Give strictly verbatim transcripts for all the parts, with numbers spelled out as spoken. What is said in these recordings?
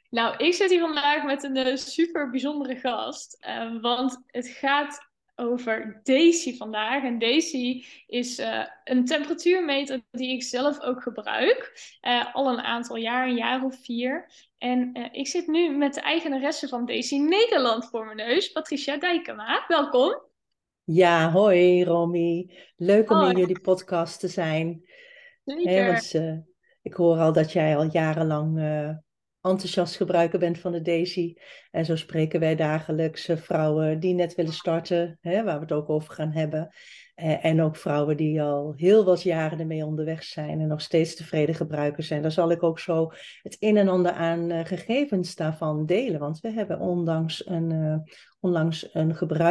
Nou, ik zit hier vandaag met een eh, super bijzondere gast. eh, want het gaat over Daisy vandaag. En Daisy is eh, een temperatuurmeter die ik zelf ook gebruik. eh, al een aantal jaar, een jaar of vier. En eh, ik zit nu met de eigenaresse van Daisy Nederland voor mijn neus, Patricia Dijkema. Welkom. Ja, hoi Romy. Leuk om in Hoi, jullie podcast te zijn. Hè, zeker. want eh, ik hoor al dat jij al jarenlang eh, enthousiast gebruiker bent van de Daisy. En zo spreken wij dagelijks eh, vrouwen die net willen starten, hè, waar we het ook over gaan hebben. Eh, en ook vrouwen die al heel wat jaren ermee onderweg zijn en nog steeds tevreden gebruikers zijn. Daar zal ik ook zo het een en ander aan eh, gegevens daarvan delen. Want we hebben onlangs een, eh, onlangs een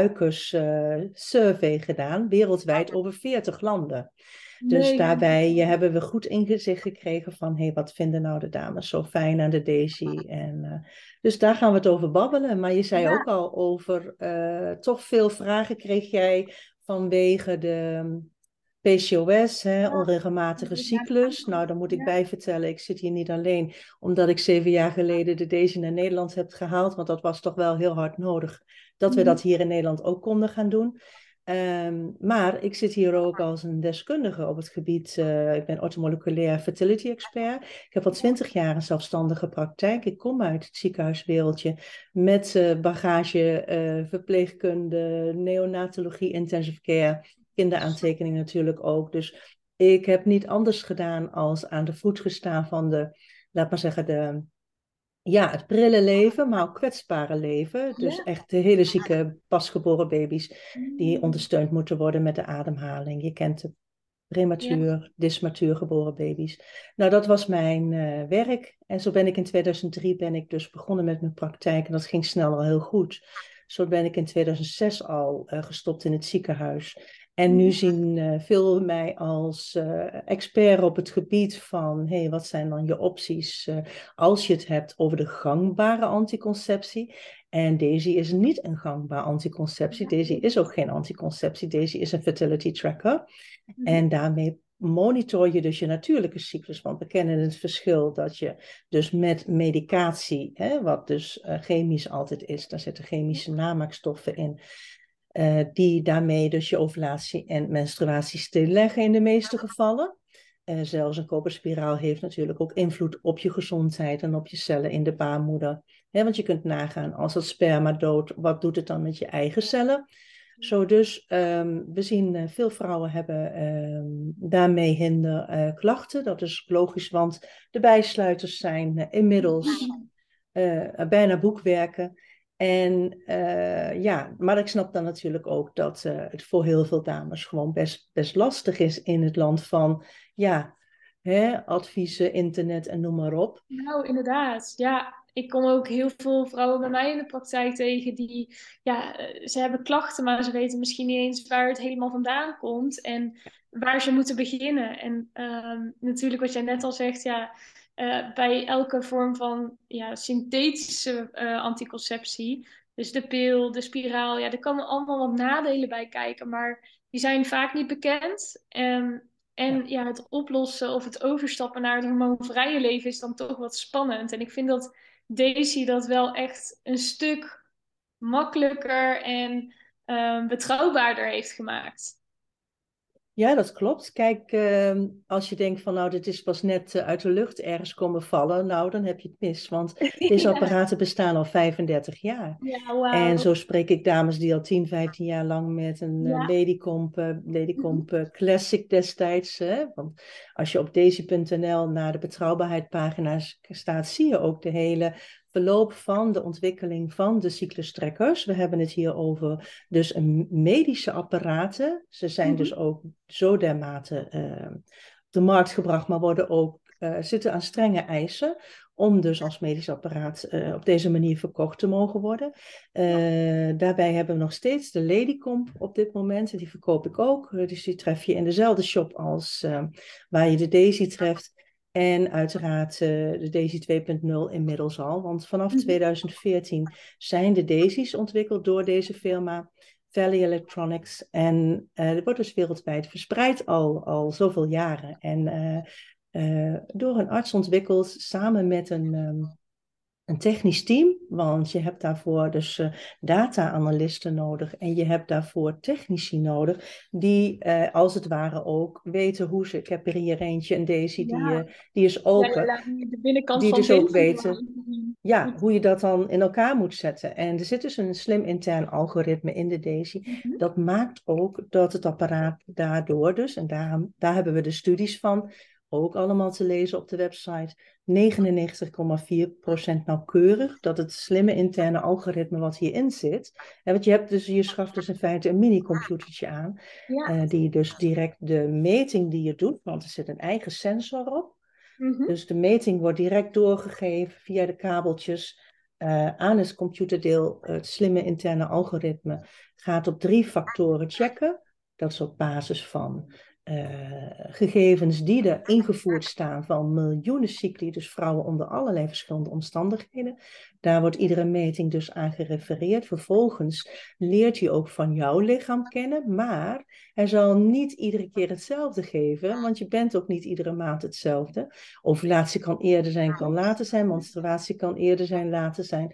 gebruikerssurvey gedaan, wereldwijd over veertig landen. Dus Mega. daarbij eh, hebben we goed inzicht gekregen van, hé, hey, wat vinden nou de dames zo fijn aan de Daisy? En, uh, dus daar gaan we het over babbelen. Maar je zei ook Ja, al over, uh, toch veel vragen kreeg jij vanwege de P C O S, hè, onregelmatige cyclus. Nou, daar moet ik ja. bij vertellen, ik zit hier niet alleen omdat ik zeven jaar geleden de Daisy naar Nederland heb gehaald, want dat was toch wel heel hard nodig dat we Mhm. dat hier in Nederland ook konden gaan doen. Um, maar ik zit hier ook als een deskundige op het gebied. Uh, ik ben orthomoleculair fertility expert. Ik heb al twintig jaar een zelfstandige praktijk. Ik kom uit het ziekenhuiswereldje met uh, bagage uh, verpleegkunde, neonatologie, intensive care, kinderaantekening natuurlijk ook. Dus ik heb niet anders gedaan als aan de voet gestaan van de, laat maar zeggen, de ja, het prille leven, maar ook kwetsbare leven. Dus Ja. echt de hele zieke pasgeboren baby's die Mm. ondersteund moeten worden met de ademhaling. Je kent de Ja. prematuur, dysmatuur geboren baby's. Nou, dat was mijn uh, werk. En zo ben ik in tweeduizend drie ben ik dus begonnen met mijn praktijk. En dat ging snel al heel goed. Zo ben ik in tweeduizend zes al uh, gestopt in het ziekenhuis. En nu zien uh, veel mij als uh, expert op het gebied van, hé, hey, wat zijn dan je opties uh, als je het hebt over de gangbare anticonceptie. En Daisy is niet een gangbaar anticonceptie. Daisy is ook geen anticonceptie. Daisy is een fertility tracker. Mhm. En daarmee monitor je dus je natuurlijke cyclus. Want we kennen het verschil dat je dus met medicatie, hè, wat dus uh, chemisch altijd is, daar zitten chemische namaakstoffen in, uh, die daarmee dus je ovulatie en menstruatie stilleggen in de meeste gevallen. Uh, zelfs een koperspiraal heeft natuurlijk ook invloed op je gezondheid en op je cellen in de baarmoeder. Hè, want je kunt nagaan, als het sperma doodt, wat doet het dan met je eigen cellen? Zo dus, um, we zien uh, veel vrouwen hebben um, daarmee hinder uh, klachten. Dat is logisch, want de bijsluiters zijn uh, inmiddels uh, bijna boekwerken. En uh, ja, maar ik snap dan natuurlijk ook dat uh, het voor heel veel dames gewoon best, best lastig is in het land van, ja, hè, adviezen, internet en noem maar op. Nou, inderdaad. Ja, ik kom ook heel veel vrouwen bij mij in de praktijk tegen die, ja, eh, ze hebben klachten, maar ze weten misschien niet eens waar het helemaal vandaan komt en waar ze moeten beginnen. En ehm, natuurlijk wat jij net al zegt, ja, eh, bij elke vorm van ja, synthetische eh, anticonceptie, dus de pil, de spiraal, ja, er komen allemaal wat nadelen bij kijken, maar die zijn vaak niet bekend. En Ja. En ja, het oplossen of het overstappen naar het hormoonvrije leven is dan toch wat spannend. En ik vind dat Daisy dat wel echt een stuk makkelijker en um, betrouwbaarder heeft gemaakt. Ja, dat klopt. Kijk, uh, als je denkt van nou, dit is pas net uh, uit de lucht ergens komen vallen, nou, dan heb je het mis. Want deze Ja, apparaten bestaan al vijfendertig jaar. ja, En wauw. zo spreek ik dames die al tien, vijftien jaar lang met een uh, Ja. Ladycomp, uh, Mhm. Ladycomp uh, Classic destijds. Hè? Want als je op daisy punt n l naar de betrouwbaarheidpagina's staat, zie je ook de hele verloop van de ontwikkeling van de cyclustrekkers. We hebben het hier over dus een medische apparaten. Ze zijn Mhm. dus ook zo dermate uh, op de markt gebracht, maar worden ook, uh, zitten aan strenge eisen om dus als medisch apparaat uh, op deze manier verkocht te mogen worden. Uh, daarbij hebben we nog steeds de Ladycomp op dit moment. Die verkoop ik ook. Dus die tref je in dezelfde shop als uh, waar je de Daisy treft. En uiteraard uh, de Daisy twee punt nul inmiddels al. Want vanaf Mhm. tweeduizend veertien zijn de Daisy's ontwikkeld door deze firma Valley Electronics. En uh, dat wordt dus wereldwijd verspreid al, al zoveel jaren. En uh, uh, door een arts ontwikkeld samen met een, um, een technisch team, want je hebt daarvoor dus uh, data-analysten nodig en je hebt daarvoor technici nodig die uh, als het ware ook weten hoe ze, ik heb er hier eentje, een Daisy, die, uh, Ja, die is ja, je open, laat nu de binnenkant die van dus ook Daisy weten zien. ja, hoe je dat dan in elkaar moet zetten. En er zit dus een slim intern algoritme in de Daisy. Mhm. Dat maakt ook dat het apparaat daardoor dus, en daar, daar hebben we de studies van, ook allemaal te lezen op de website, negenennegentig komma vier procent nauwkeurig, dat het slimme interne algoritme wat hierin zit, en want je hebt dus, je schaft dus in feite een minicomputertje aan, Ja. uh, die dus direct de meting die je doet, want er zit een eigen sensor op, Mhm. dus de meting wordt direct doorgegeven via de kabeltjes uh, aan het computerdeel. Het slimme interne algoritme gaat op drie factoren checken. Dat is op basis van uh, gegevens die er ingevoerd staan van miljoenen cycli, dus vrouwen onder allerlei verschillende omstandigheden. Daar wordt iedere meting dus aan gerefereerd. Vervolgens leert hij ook van jouw lichaam kennen, maar hij zal niet iedere keer hetzelfde geven, want je bent ook niet iedere maand hetzelfde. Ovulatie kan eerder zijn, kan later zijn. Menstruatie kan eerder zijn, later zijn.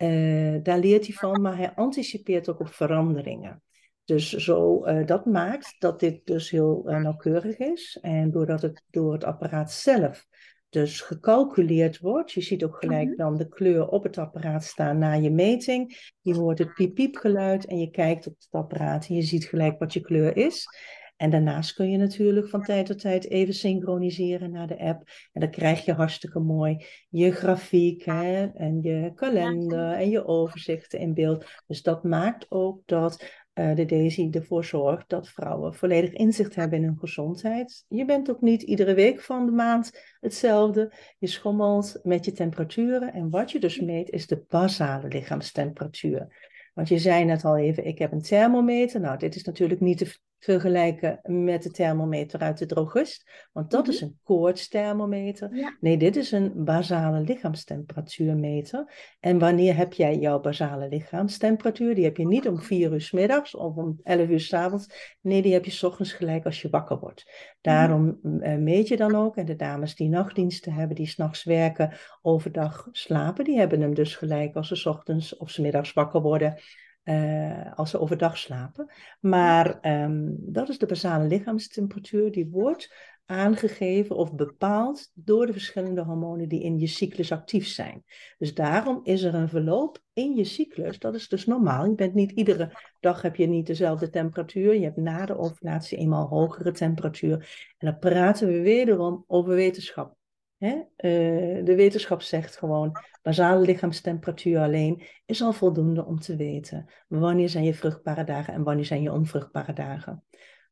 Uh, daar leert hij van, maar hij anticipeert ook op veranderingen. Dus zo, uh, dat maakt dat dit dus heel uh, nauwkeurig is. En doordat het door het apparaat zelf dus gecalculeerd wordt, je ziet ook gelijk dan de kleur op het apparaat staan na je meting. Je hoort het piep-piep geluid en je kijkt op het apparaat en je ziet gelijk wat je kleur is. En daarnaast kun je natuurlijk van tijd tot tijd even synchroniseren naar de app. En dan krijg je hartstikke mooi je grafiek, hè, en je kalender en je overzichten in beeld. Dus dat maakt ook dat uh, de Daisy ervoor zorgt dat vrouwen volledig inzicht hebben in hun gezondheid. Je bent ook niet iedere week van de maand hetzelfde. Je schommelt met je temperaturen. En wat je dus meet is de basale lichaamstemperatuur. Want je zei net al even, ik heb een thermometer. Nou, dit is natuurlijk niet te vergelijken met de thermometer uit de drogist. Want dat Mm-hmm. is een koortsthermometer. Ja. Nee, dit is een basale lichaamstemperatuurmeter. En wanneer heb jij jouw basale lichaamstemperatuur? Die heb je niet om vier uur 's middags of om elf uur 's avonds. Nee, die heb je 's ochtends gelijk als je wakker wordt. Daarom uh, meet je dan ook. En de dames die nachtdiensten hebben, die 's nachts werken, overdag slapen, die hebben hem dus gelijk als ze 's ochtends of 's middags wakker worden. Uh, als ze overdag slapen. Maar um, dat is de basale lichaamstemperatuur. Die wordt aangegeven of bepaald door de verschillende hormonen die in je cyclus actief zijn. Dus daarom is er een verloop in je cyclus. Dat is dus normaal. Je bent niet iedere dag heb je niet dezelfde temperatuur. Je hebt na de ovulatie eenmaal hogere temperatuur. En dan praten we wederom over wetenschap. Hè? Uh, de wetenschap zegt gewoon, basale lichaamstemperatuur alleen is al voldoende om te weten wanneer zijn je vruchtbare dagen en wanneer zijn je onvruchtbare dagen.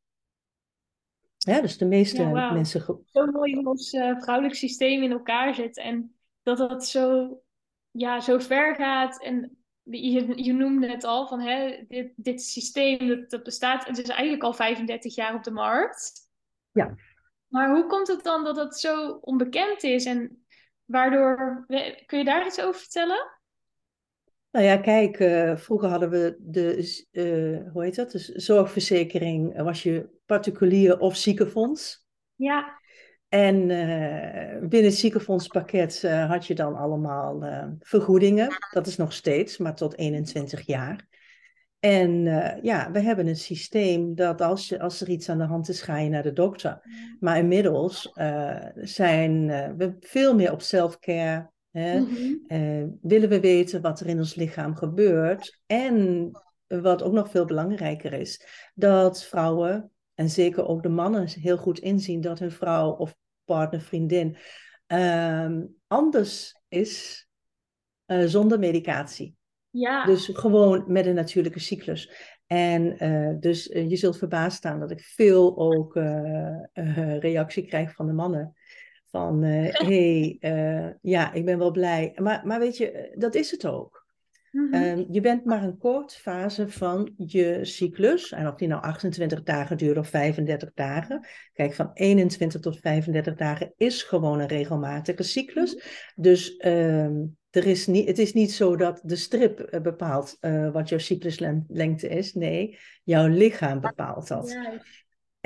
Ja, dus de meeste ja, wow. mensen... Zo mooi hoe ons uh, vrouwelijk systeem in elkaar zit en dat dat zo, ja, zo ver gaat. En je, je noemde het al, van hè, dit, dit systeem dat, dat bestaat, het is eigenlijk al vijfendertig jaar op de markt. Ja. Maar hoe komt het dan dat het zo onbekend is en waardoor, kun je daar iets over vertellen? Nou ja, kijk, uh, vroeger hadden we de, uh, hoe heet dat, de zorgverzekering, was je particulier of ziekenfonds. Ja. En uh, binnen het ziekenfondspakket uh, had je dan allemaal uh, vergoedingen. Dat is nog steeds, maar tot eenentwintig jaar. En uh, ja, we hebben een systeem dat als, je, als er iets aan de hand is, ga je naar de dokter. Maar inmiddels uh, zijn uh, we veel meer op self-care. Hè? Mm-hmm. Uh, willen we weten wat er in ons lichaam gebeurt. En wat ook nog veel belangrijker is, dat vrouwen, en zeker ook de mannen, heel goed inzien dat hun vrouw of partner, vriendin uh, anders is uh, zonder medicatie. Ja. Dus gewoon met een natuurlijke cyclus. En uh, dus uh, je zult verbaasd staan dat ik veel ook uh, uh, reactie krijg van de mannen. Van, hé, uh, hey, uh, ja, ik ben wel blij. Maar, maar weet je, dat is het ook. Mm-hmm. Um, je bent maar een kort fase van je cyclus. En of die nou achtentwintig dagen duurt of vijfendertig dagen. Kijk, van eenentwintig tot vijfendertig dagen is gewoon een regelmatige cyclus. Mm-hmm. Dus um, er is niet, het is niet zo dat de strip bepaalt uh, wat jouw cycluslengte is. Nee, jouw lichaam bepaalt dat. Ja.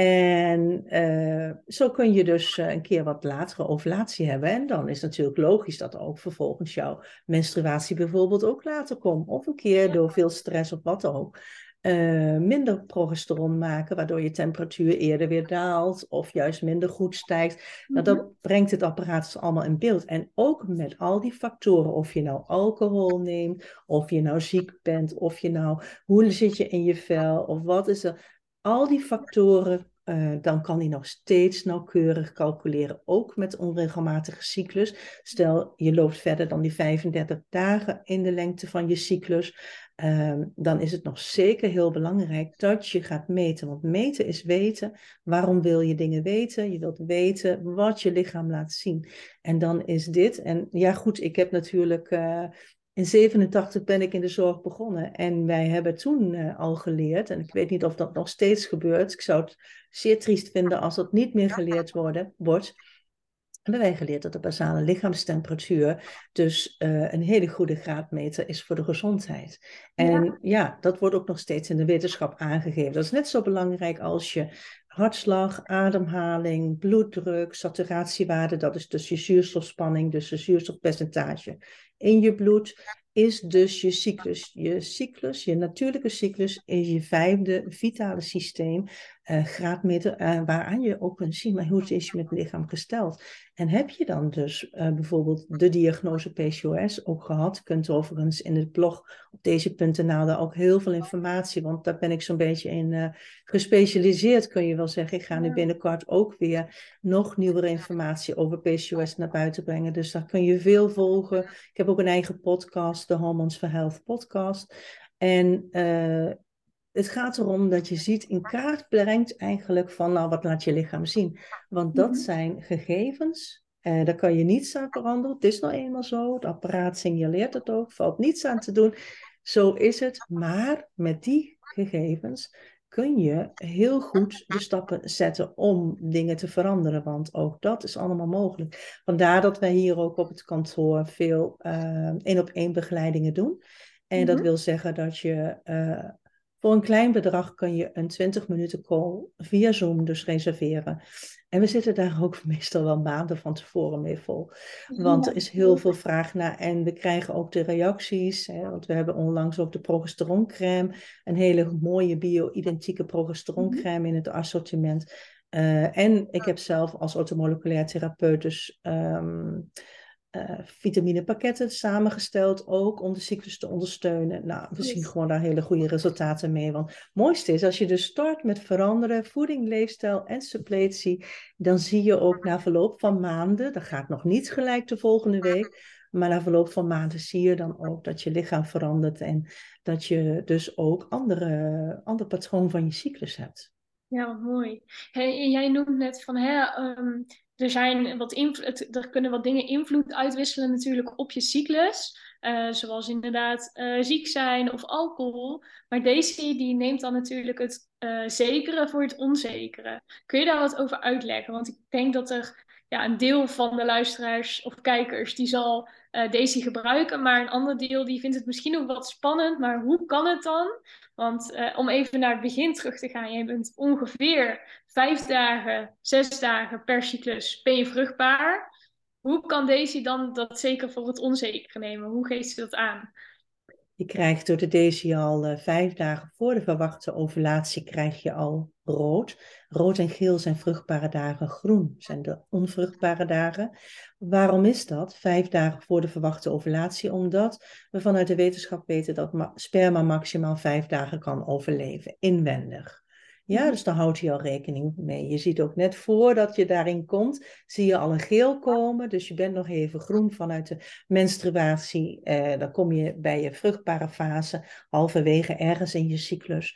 En uh, zo kun je dus uh, een keer wat latere ovulatie hebben. En dan is het natuurlijk logisch dat ook vervolgens jouw menstruatie bijvoorbeeld ook later komt. Of een keer door veel stress of wat ook. Uh, minder progesteron maken, waardoor je temperatuur eerder weer daalt. Of juist minder goed stijgt. Nou, dat brengt het apparaat dus allemaal in beeld. En ook met al die factoren. Of je nou alcohol neemt. Of je nou ziek bent. Of je nou, hoe zit je in je vel. Of wat is er. Al die factoren. Uh, dan kan hij nog steeds nauwkeurig calculeren, ook met onregelmatige cyclus. Stel, je loopt verder dan die vijfendertig dagen in de lengte van je cyclus, uh, dan is het nog zeker heel belangrijk dat je gaat meten. Want meten is weten. Waarom wil je dingen weten? Je wilt weten wat je lichaam laat zien. En dan is dit, en ja goed, ik heb natuurlijk... Uh, In zevenentachtig ben ik in de zorg begonnen en wij hebben toen uh, al geleerd, en ik weet niet of dat nog steeds gebeurt, ik zou het zeer triest vinden als dat niet meer geleerd worden, wordt, hebben wij geleerd dat de basale lichaamstemperatuur dus uh, een hele goede graadmeter is voor de gezondheid. En ja. ja, dat wordt ook nog steeds in de wetenschap aangegeven. Dat is net zo belangrijk als je hartslag, ademhaling, bloeddruk, saturatiewaarde, dat is dus je zuurstofspanning, dus je zuurstofpercentage in je bloed, is dus je cyclus. Je cyclus, je natuurlijke cyclus, is je vijfde vitale systeem, uh, graadmeter, uh, waaraan je ook kunt zien, maar hoe is je met het lichaam gesteld. En heb je dan dus uh, bijvoorbeeld de diagnose P C O S ook gehad, je kunt overigens in het blog op deze punt n l daar ook heel veel informatie, want daar ben ik zo'n beetje in uh, gespecialiseerd, kun je wel zeggen. Ik ga nu binnenkort ook weer nog nieuwere informatie over P C O S naar buiten brengen, dus daar kun je veel volgen. Ik heb ook een eigen podcast, de Hormones for Health podcast. En uh, het gaat erom dat je ziet, in kaart brengt eigenlijk van, nou, wat laat je lichaam zien? Want dat zijn gegevens, uh, daar kan je niets aan veranderen. Het is nou eenmaal zo, het apparaat signaleert het ook, valt niets aan te doen. Zo is het, maar met die gegevens kun je heel goed de stappen zetten om dingen te veranderen, want ook dat is allemaal mogelijk. Vandaar dat wij hier ook op het kantoor veel één-op-één begeleidingen doen. En mm-hmm. dat wil zeggen dat je uh, voor een klein bedrag kun je een twintig minuten call via Zoom dus reserveren. En we zitten daar ook meestal wel maanden van tevoren mee vol. Want er is heel veel vraag naar en we krijgen ook de reacties. Hè, want we hebben onlangs ook de progesteroncrème. Een hele mooie bio-identieke progesteroncrème in het assortiment. Uh, en ik heb zelf als automoleculair therapeut dus um, uh, vitaminepakketten samengesteld. Ook om de cyclus te ondersteunen. Nou, we zien gewoon daar hele goede resultaten mee. Want het mooiste is als je dus start met veranderen. Voeding, leefstijl en suppletie. Dan zie je ook na verloop van maanden. Dat gaat nog niet gelijk de volgende week. Maar na verloop van maanden zie je dan ook dat je lichaam verandert. En dat je dus ook andere, ander patroon van je cyclus hebt. Ja, wat mooi. Hey, jij noemt net van, hè, um, er, zijn wat invloed, er kunnen wat dingen invloed uitwisselen natuurlijk op je cyclus. Uh, zoals inderdaad uh, ziek zijn of alcohol. Maar Daisy die neemt dan natuurlijk het uh, zekere voor het onzekere. Kun je daar wat over uitleggen? Want ik denk dat er ja, een deel van de luisteraars of kijkers die zal uh, Daisy gebruiken. Maar een ander deel die vindt het misschien ook wat spannend. Maar hoe kan het dan? Want uh, om even naar het begin terug te gaan. Je bent ongeveer vijf dagen, zes dagen per cyclus ben je vruchtbaar. Hoe kan Daisy dan dat zeker voor het onzekere nemen? Hoe geeft ze dat aan? Je krijgt door de Daisy al uh, vijf dagen voor de verwachte ovulatie krijg je al rood. Rood en geel zijn vruchtbare dagen, groen zijn de onvruchtbare dagen. Waarom is dat? Vijf dagen voor de verwachte ovulatie, omdat we vanuit de wetenschap weten dat ma- sperma maximaal vijf dagen kan overleven, inwendig. Ja, dus daar houdt hij al rekening mee. Je ziet ook net voordat je daarin komt, zie je al een geel komen. Dus je bent nog even groen vanuit de menstruatie. Eh, dan kom je bij je vruchtbare fase, halverwege ergens in je cyclus.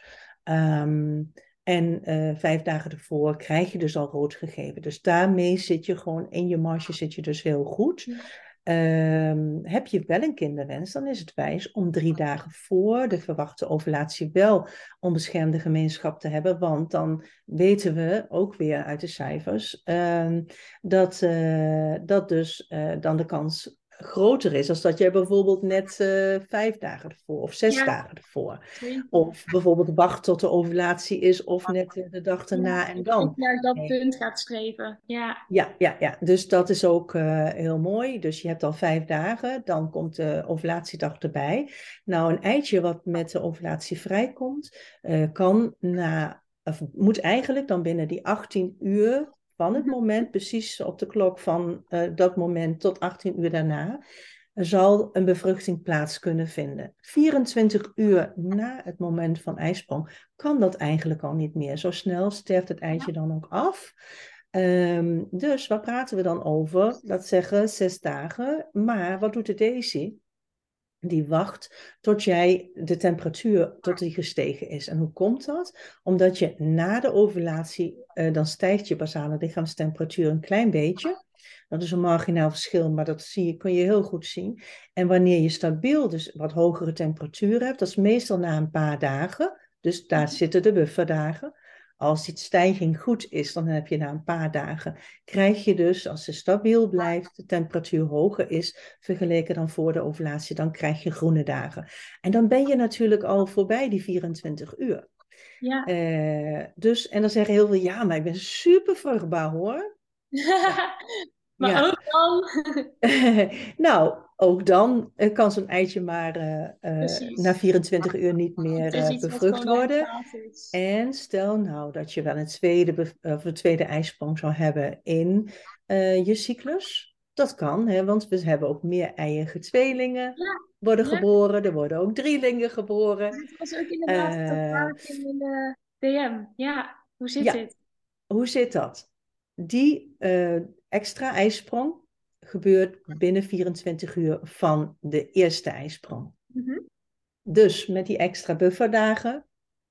Um, en uh, vijf dagen ervoor krijg je dus al rood gegeven. Dus daarmee zit je gewoon in je marge zit je dus heel goed. Um, heb je wel een kinderwens, dan is het wijs om drie dagen voor de verwachte ovulatie wel onbeschermde gemeenschap te hebben. Want dan weten we ook weer uit de cijfers um, dat, uh, dat dus uh, dan de kans groter is als dat jij bijvoorbeeld net uh, vijf dagen ervoor of zes Ja, dagen ervoor. zeker. Of bijvoorbeeld wacht tot de ovulatie is of net de dag erna Ja, en ook dan. naar dat Nee. punt gaat streven. Ja. Ja, ja, ja, dus dat is ook uh, heel mooi. Dus je hebt al vijf dagen, dan komt de ovulatiedag erbij. Nou, een eitje wat met de ovulatie vrijkomt, uh, kan na, of moet eigenlijk dan binnen die achttien uur van het moment, precies op de klok van uh, dat moment tot achttien uur daarna, zal een bevruchting plaats kunnen vinden. vierentwintig uur na het moment van ijsprong kan dat eigenlijk al niet meer. Zo snel sterft het eitje dan ook af. Um, dus waar praten we dan over? Dat zeggen zes dagen. Maar wat doet de Daisy? Die wacht tot jij de temperatuur tot die gestegen is. En hoe komt dat? Omdat je na de ovulatie, uh, dan stijgt je basale lichaamstemperatuur een klein beetje. Dat is een marginaal verschil, maar dat zie je, kun je heel goed zien. En wanneer je stabiel dus wat hogere temperatuur hebt, dat is meestal na een paar dagen. Dus daar zitten de bufferdagen. Als die stijging goed is, dan heb je na een paar dagen, krijg je dus, als ze stabiel blijft, de temperatuur hoger is, vergeleken dan voor de ovulatie, dan krijg je groene dagen. En dan ben je natuurlijk al voorbij die vierentwintig uur. Ja. Uh, dus, en dan zeggen heel veel, ja, maar ik ben super vruchtbaar hoor. Ja. Maar ja. ook dan... nou, ook dan uh, kan zo'n eitje maar uh, uh, na vierentwintig uur niet meer uh, bevrucht worden. En stel nou dat je wel een tweede, of een tweede ijsprong zou hebben in uh, je cyclus. Dat kan, hè, want we hebben ook meer eiige tweelingen ja. worden ja. geboren. Er worden ook drielingen geboren. Dit was ook inderdaad uh, de vraag in de D M. Ja, hoe zit ja, dit? Hoe zit dat? Die uh, extra ijsprong gebeurt binnen vierentwintig uur van de eerste ijsprong. Mm-hmm. Dus met die extra bufferdagen,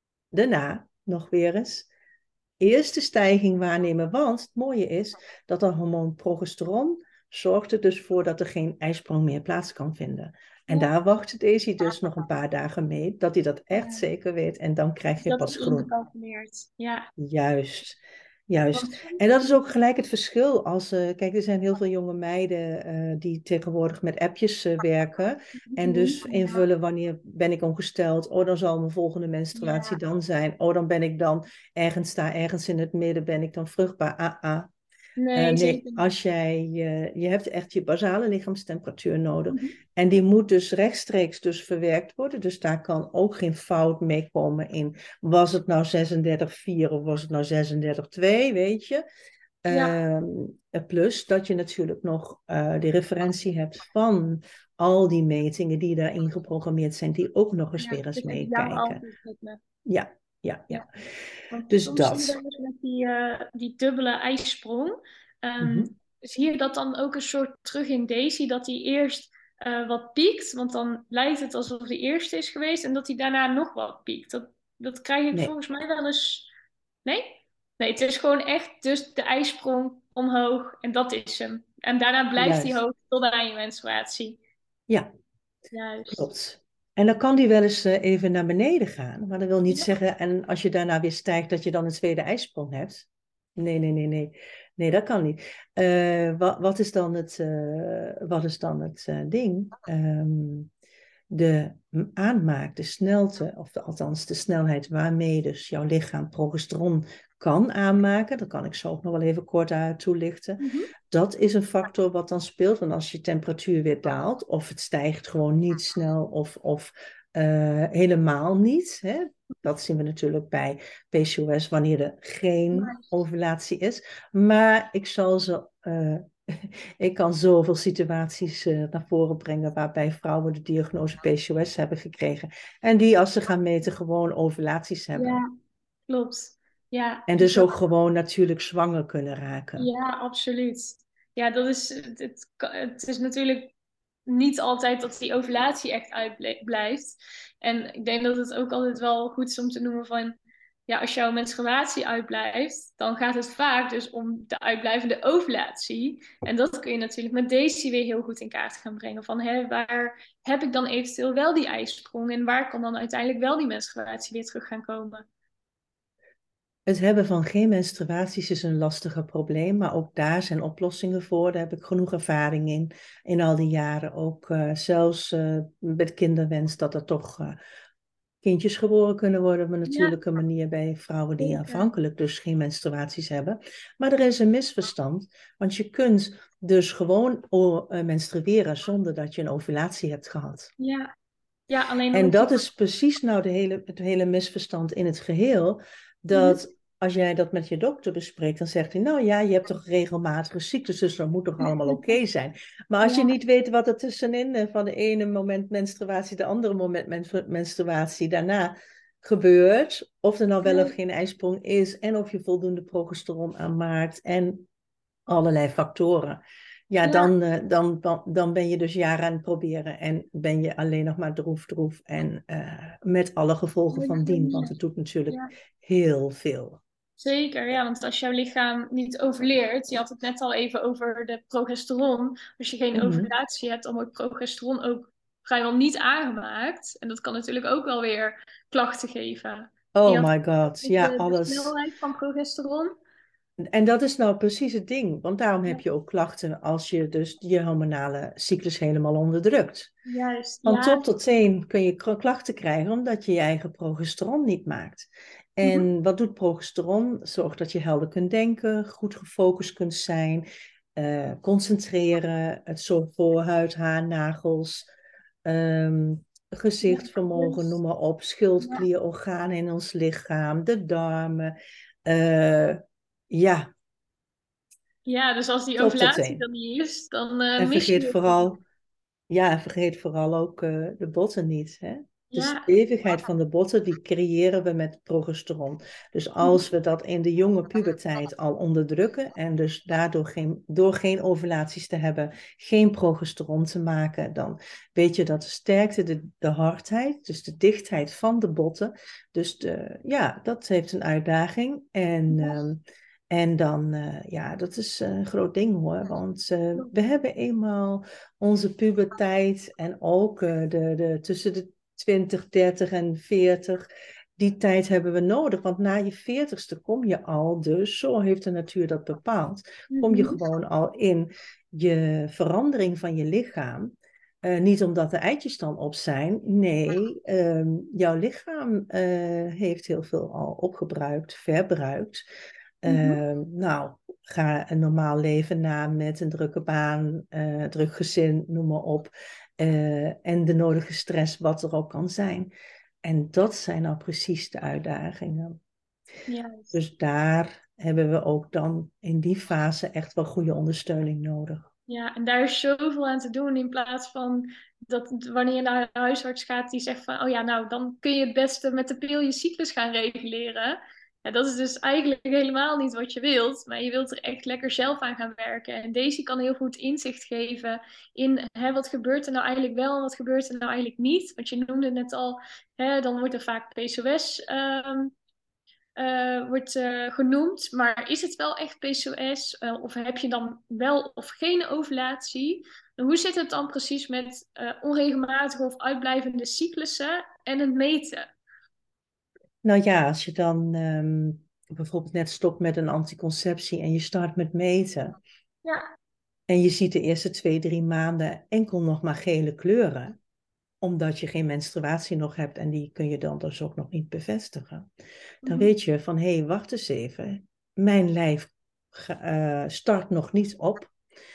daarna nog weer eens, eerst de stijging waarnemen. Want het mooie is dat dat hormoon progesteron zorgt er dus voor dat er geen ijsprong meer plaats kan vinden. En ja. daar wacht Daisy dus nog een paar dagen mee, dat hij dat echt ja. zeker weet. En dan krijg je dat pas groen. Ja. Juist. Juist. En dat is ook gelijk het verschil als, uh, kijk, er zijn heel veel jonge meiden uh, die tegenwoordig met appjes uh, werken en dus invullen wanneer ben ik ongesteld, oh dan zal mijn volgende menstruatie ja. dan zijn, oh dan ben ik dan ergens daar, ergens in het midden ben ik dan vruchtbaar, ah ah. Nee, uh, nee als jij, uh, je hebt echt je basale lichaamstemperatuur nodig mm-hmm. en die moet dus rechtstreeks dus verwerkt worden, dus daar kan ook geen fout mee komen in, was het nou zesendertig komma vier of was het nou zesendertig komma twee, weet je. Ja. Uh, plus dat je natuurlijk nog uh, de referentie hebt van al die metingen die daarin geprogrammeerd zijn, die ook nog eens ja, weer eens meekijken. Ja. Ja, ja. Want dus soms dat. zie je dus met die, uh, die dubbele ijssprong, um, mm-hmm. zie je dat dan ook een soort terug in Daisy, dat hij eerst uh, wat piekt, want dan lijkt het alsof hij de eerste is geweest, en dat hij daarna nog wat piekt. Dat, dat krijg ik nee. volgens mij wel eens... Nee? Nee, het is gewoon echt dus de ijssprong omhoog en dat is hem. En daarna blijft hij hoog tot aan je menstruatie. Ja, Juist. Klopt. En dan kan die wel eens uh, even naar beneden gaan. Maar dat wil niet ja. zeggen, en als je daarna weer stijgt, dat je dan een tweede ijssprong hebt. Nee, nee, nee, nee. Nee, dat kan niet. Uh, wat, wat is dan het, uh, wat is dan het uh, ding? Um, de aanmaak, de snelheid, of de, althans de snelheid waarmee dus jouw lichaam progesteron kan aanmaken, dat kan ik zo ook nog wel even kort uit toelichten. Mm-hmm. Dat is een factor wat dan speelt, want als je temperatuur weer daalt, of het stijgt gewoon niet snel, of, of uh, helemaal niet. Hè? Dat zien we natuurlijk bij P C O S wanneer er geen ovulatie is. Maar ik zal ze... Uh, Ik kan zoveel situaties uh, naar voren brengen waarbij vrouwen de diagnose P C O S hebben gekregen. En die als ze gaan meten gewoon ovulaties hebben. Ja, klopt. Ja, en dus ook gewoon natuurlijk zwanger kunnen raken. Ja, absoluut. Ja, dat is, het, het is natuurlijk niet altijd dat die ovulatie echt uitblijft. En ik denk dat het ook altijd wel goed is om te noemen van... Ja, als jouw menstruatie uitblijft, dan gaat het vaak dus om de uitblijvende ovulatie. En dat kun je natuurlijk met Daisy weer heel goed in kaart gaan brengen. Van hè, waar heb ik dan eventueel wel die ijssprong? En waar kan dan uiteindelijk wel die menstruatie weer terug gaan komen? Het hebben van geen menstruaties is een lastige probleem, maar ook daar zijn oplossingen voor. Daar heb ik genoeg ervaring in, in al die jaren. Ook uh, zelfs uh, met kinderwens, dat er toch uh, kindjes geboren kunnen worden op een Ja, natuurlijke manier bij vrouwen die zeker. aanvankelijk dus geen menstruaties hebben. Maar er is een misverstand, want je kunt dus gewoon uh, menstrueren zonder dat je een ovulatie hebt gehad. Ja, ja, alleen dan En moet je... dat is precies nou de hele, het hele misverstand in het geheel. Mhm. Dat als jij dat met je dokter bespreekt, dan zegt hij, nou ja, je hebt toch regelmatige ziektes, dus dat moet toch allemaal oké okay zijn. Maar als je Ja, niet weet wat er tussenin, eh, van de ene moment menstruatie, de andere moment men- menstruatie daarna gebeurt, of er nou wel of nee, geen ijsprong is, en of je voldoende progesteron aanmaakt, en allerlei factoren. Ja, ja, dan, uh, dan, dan, dan ben je dus jaren aan het proberen en ben je alleen nog maar droef, droef en uh, met alle gevolgen op van een dien, want manier. het doet natuurlijk Ja. heel veel. Zeker, ja, want als jouw lichaam niet overleert, je had het net al even over de progesteron. Als je geen Mm-hmm. ovulatie hebt, dan wordt progesteron ook vrijwel niet aangemaakt. En dat kan natuurlijk ook wel weer klachten geven. Je Oh had my god, de, ja, de alles. snelheid van progesteron. En dat is nou precies het ding, want daarom heb Ja, je ook klachten als je dus je hormonale cyclus helemaal onderdrukt. juist, Van ja. top tot teen kun je klachten krijgen omdat je je eigen progesteron niet maakt. Mhm. En wat doet progesteron? Zorgt dat je helder kunt denken, goed gefocust kunt zijn, uh, concentreren. Het zorgt voor huid, haar, nagels, um, Ja, gezicht, vermogen, dus, noem maar op. ja. Schildklier, organen in ons lichaam, de darmen. Uh, ja, Ja, dus als die top tot ovulatie teen. dan niet is, dan eh, En mis je vergeet het wel. vooral Ja, en vergeet vooral ook uh, de botten niet. Hè? De Ja. stevigheid van de botten, die creëren we met progesteron. Dus als we dat in de jonge puberteit al onderdrukken en dus daardoor geen, door geen ovulaties te hebben, geen progesteron te maken, dan weet je dat de sterkte, de, de hardheid, dus de dichtheid van de botten, dus de, ja, dat heeft een uitdaging. En... Um, en dan, uh, ja, dat is een groot ding hoor. Want uh, we hebben eenmaal onze puberteit en ook uh, de, de, tussen de twintig, dertig en veertig. Die tijd hebben we nodig, want na je veertigste kom je al, dus zo heeft de natuur dat bepaald, kom je Mhm. gewoon al in je verandering van je lichaam. Uh, niet omdat de eitjes dan op zijn, nee, um, jouw lichaam uh, heeft heel veel al opgebruikt, verbruikt. Mhm. Uh, nou, ga een normaal leven na met een drukke baan, uh, druk gezin, noem maar op. Uh, en de nodige stress wat er ook kan zijn. En dat zijn nou precies de uitdagingen. Juist. Dus daar hebben we ook dan in die fase echt wel goede ondersteuning nodig. Ja, en daar is zoveel aan te doen in plaats van dat wanneer je naar de huisarts gaat die zegt van, oh ja, nou, dan kun je het beste met de pil je cyclus gaan reguleren. Ja, dat is dus eigenlijk helemaal niet wat je wilt, maar je wilt er echt lekker zelf aan gaan werken. En deze kan heel goed inzicht geven in hè, wat gebeurt er nou eigenlijk wel en wat gebeurt er nou eigenlijk niet. Want je noemde net al, hè, dan wordt er vaak P C O S um, uh, wordt uh, genoemd. Maar is het wel echt P C O S? Uh, of heb je dan wel of geen ovulatie? En hoe zit het dan precies met uh, onregelmatige of uitblijvende cyclussen en het meten? Nou ja, als je dan um, bijvoorbeeld net stopt met een anticonceptie en je start met meten. Ja. En je ziet de eerste twee, drie maanden enkel nog maar gele kleuren. Omdat je geen menstruatie nog hebt en die kun je dan dus ook nog niet bevestigen. Dan Mm-hmm. weet je van, hé, hey, wacht eens even. Mijn lijf uh, start nog niet op.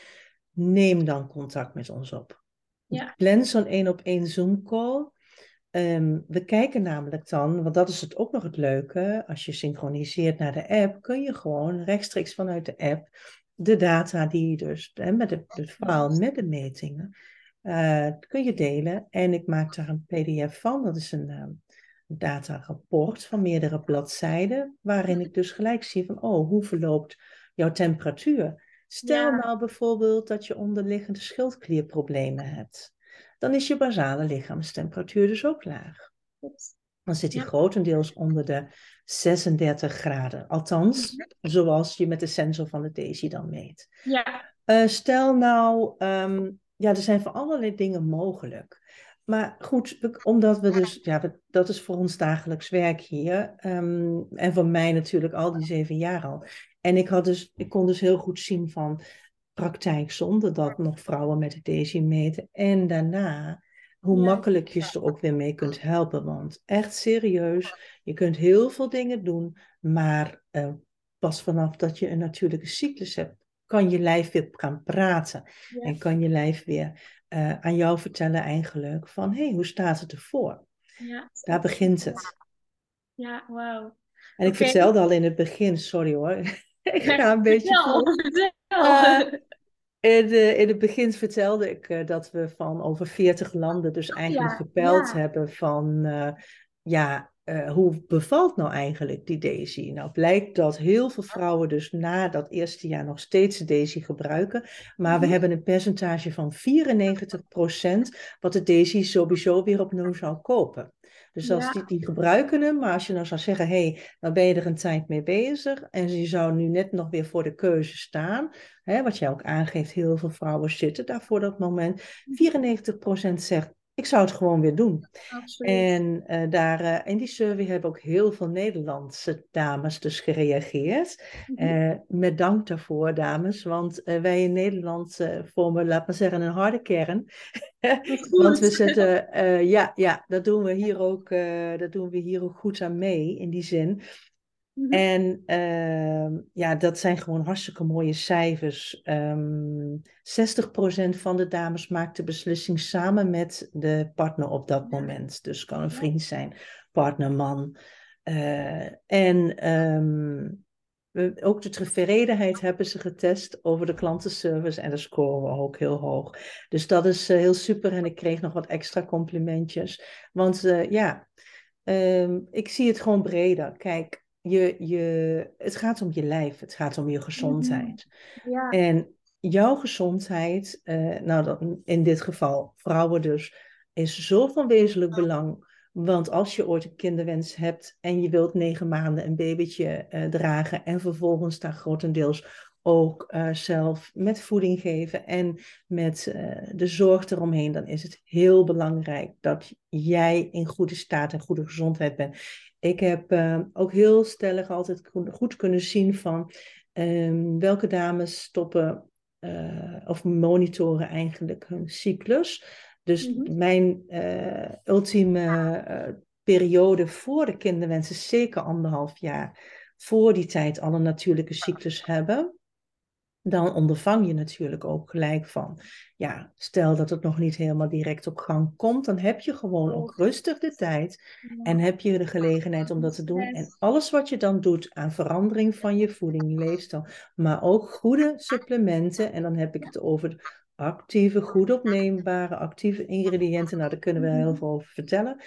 Neem dan contact met ons op. Ja. Plan zo'n één op één Zoom call. Um, we kijken namelijk dan, want dat is het ook nog het leuke, als je synchroniseert naar de app, kun je gewoon rechtstreeks vanuit de app de data die dus, hè, met de, het verhaal met de metingen, uh, kun je delen. En ik maak daar een P D F van, dat is een uh, datarapport van meerdere bladzijden, waarin ik dus gelijk zie van, oh, hoe verloopt jouw temperatuur? Stel Ja. nou bijvoorbeeld dat je onderliggende schildklierproblemen hebt. Dan is je basale lichaamstemperatuur dus ook laag. Dan zit die Ja. grotendeels onder de zesendertig graden. Althans, Mm-hmm. zoals je met de sensor van de Daisy dan meet. Ja. Uh, stel nou, um, ja, er zijn voor allerlei dingen mogelijk. maar goed, we- omdat we dus, ja, we- dat is voor ons dagelijks werk hier. Ehm, en voor mij natuurlijk al die zeven jaar al. En ik had dus, ik kon dus heel goed zien van praktijk zonder dat nog vrouwen met de Daisy meten. En daarna, hoe Ja, makkelijk je ze er ook weer mee kunt helpen. Want echt serieus, je kunt heel veel dingen doen, maar eh, pas vanaf dat je een natuurlijke cyclus hebt, kan je lijf weer gaan praten. ja, En kan je lijf weer eh, aan jou vertellen eigenlijk van, hé, hey, hoe staat het ervoor? ja, Daar snap ik. begint het. Ja, wauw. En ik Oké, vertelde al in het begin, sorry hoor, ik ja, ga een beetje vertel, vol. Eh, vertel. in, de- in het begin vertelde ik eh, dat we van over veertig landen dus eigenlijk Ja, gepeild ja. hebben van, eh, ja, eh, hoe bevalt nou eigenlijk die Daisy? Nou blijkt dat heel veel vrouwen dus na dat eerste jaar nog steeds de Daisy gebruiken, maar we Mhm. hebben een percentage van vierennegentig procent wat de Daisy sowieso weer opnieuw zou kopen. Dus als die, Ja, die gebruiken hem, maar als je nou zou zeggen, hé, hey, nou ben je er een tijd mee bezig en je zou nu net nog weer voor de keuze staan, hè, wat jij ook aangeeft, heel veel vrouwen zitten daar voor dat moment. vierennegentig procent zegt, ik zou het gewoon weer doen. absoluut. En uh, daar, uh, in die survey hebben ook heel veel Nederlandse dames dus gereageerd. Mhm. Uh, met dank daarvoor, dames. Want uh, wij in Nederland uh, vormen, laat maar zeggen, een harde kern. Wat Want we goed. zetten, uh, ja, ja, dat doen we hier ook, uh, dat doen we hier ook goed aan mee, in die zin. Mhm. En uh, ja, dat zijn gewoon hartstikke mooie cijfers. Um, zestig procent van de dames maakt de beslissing samen met de partner op dat Ja, moment. Dus kan een ja. vriend zijn, partner, man. Uh, en um, we, ook de tevredenheid hebben ze getest over de klantenservice en daar scoren we ook heel hoog. Dus dat is uh, heel super en ik kreeg nog wat extra complimentjes. Want uh, ja, um, ik zie het gewoon breder. Kijk, je, je, het gaat om je lijf, het gaat om je Mhm. gezondheid. Ja, En jouw gezondheid, uh, nou dat, in dit geval vrouwen dus, is zo van wezenlijk belang. Want als je ooit een kinderwens hebt en je wilt negen maanden een babytje uh, dragen en vervolgens daar grotendeels ook uh, zelf met voeding geven en met uh, de zorg eromheen, dan is het heel belangrijk dat jij in goede staat en goede gezondheid bent. Ik heb uh, ook heel stellig altijd goed kunnen zien van um, welke dames stoppen uh, of monitoren eigenlijk hun cyclus. Dus mhm. mijn uh, ultieme uh, periode voor de kinderwens is zeker anderhalf jaar. Voor die tijd al een natuurlijke cyclus hebben. Dan ondervang je natuurlijk ook gelijk van, ja, stel dat het nog niet helemaal direct op gang komt, dan heb je gewoon ook Klopt. rustig de tijd en Ja. heb je de gelegenheid om Geen dat te doen. En stress. alles wat je dan doet aan verandering van je voeding, leefstijl, maar ook goede supplementen, en dan heb ik Ja. het over actieve, goed opneembare, actieve ingrediënten, nou daar kunnen we heel Mhm. veel over vertellen.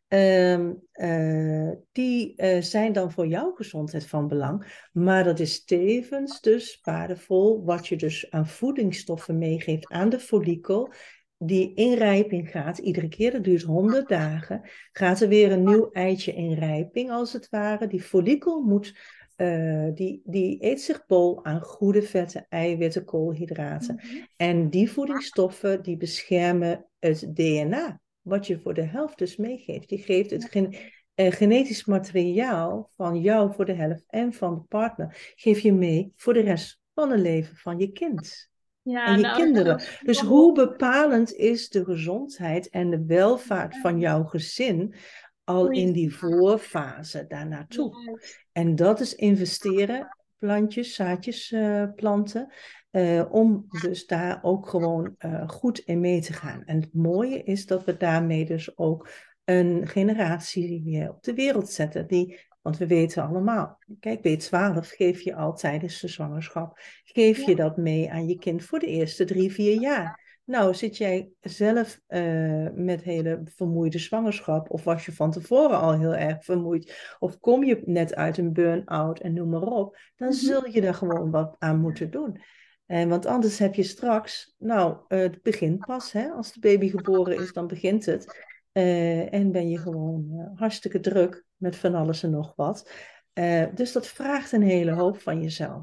Um, uh, die uh, zijn dan voor jouw gezondheid van belang. Maar dat is tevens dus waardevol wat je dus aan voedingsstoffen meegeeft aan de follikel. Die in rijping gaat, iedere keer, dat duurt honderd dagen, gaat er weer een nieuw eitje in rijping als het ware. Die follikel moet, uh, die, die eet zich bol aan goede vetten, eiwitten, koolhydraten. Mhm. En die voedingsstoffen die beschermen het D N A wat je voor de helft dus meegeeft. Je geeft het Ja. gen uh, genetisch materiaal van jou voor de helft en van de partner, geef je mee voor de rest van het leven van je kind. En Ja, je nou, kinderen. dat is Dus wel mooi. hoe bepalend is de gezondheid en de welvaart van jouw gezin al Goeie in die vraag. voorfase daarnaartoe? Juist. En dat is investeren, plantjes, zaadjes uh, planten, uh, om dus daar ook gewoon uh, goed in mee te gaan. En het mooie is dat we daarmee dus ook een generatie op de wereld zetten, die, want we weten allemaal, kijk, B twaalf geef je al tijdens de zwangerschap, geef Ja. je dat mee aan je kind voor de eerste drie, vier jaar. Nou, zit jij zelf uh, met hele vermoeide zwangerschap, of was je van tevoren al heel erg vermoeid, of kom je net uit een burn-out en noem maar op, dan Mhm. zul je daar gewoon wat aan moeten doen. En, want anders heb je straks, nou, uh, het begint pas, hè? Als de baby geboren is, dan begint het. Uh, en ben je gewoon uh, hartstikke druk met van alles en nog wat. Uh, dus dat vraagt een hele hoop van jezelf.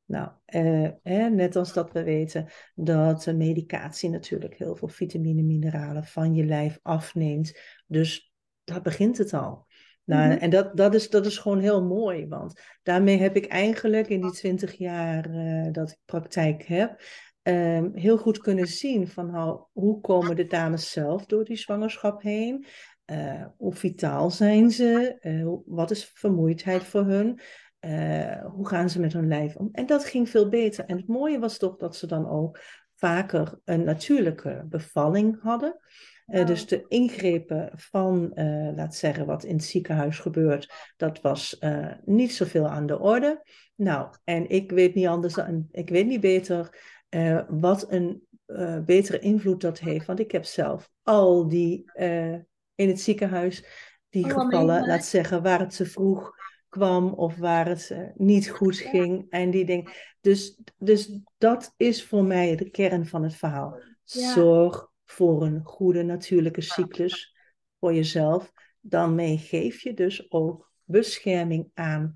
Nou, eh, hè, net als dat we weten dat uh, medicatie natuurlijk heel veel vitamine, mineralen van je lijf afneemt. Dus daar begint het al. Nou, Mhm. en dat, dat, is, dat is gewoon heel mooi, want daarmee heb ik eigenlijk in die twintig jaar uh, dat ik praktijk heb, um, heel goed kunnen zien van nou, hoe komen de dames zelf door die zwangerschap heen? Uh, hoe vitaal zijn ze? Uh, wat is vermoeidheid voor hun? Uh, hoe gaan ze met hun lijf om? En dat ging veel beter. En het mooie was toch dat ze dan ook vaker een natuurlijke bevalling hadden. Uh, dus Wauw. de ingrepen van, uh, laat zeggen, wat in het ziekenhuis gebeurt, dat was uh, niet zoveel aan de orde. Nou, en ik weet niet anders dan, ik weet niet beter uh, wat een uh, betere invloed dat heeft. Want ik heb zelf al die uh, in het ziekenhuis, die Allemaal gevallen, laat meegemaakt. zeggen, waar het te vroeg kwam of waar het uh, niet goed Ja. ging en die dingen. Dus, dus dat is voor mij de kern van het verhaal. Ja. Zorg voor een goede natuurlijke cyclus voor jezelf. Daarmee geef je dus ook bescherming aan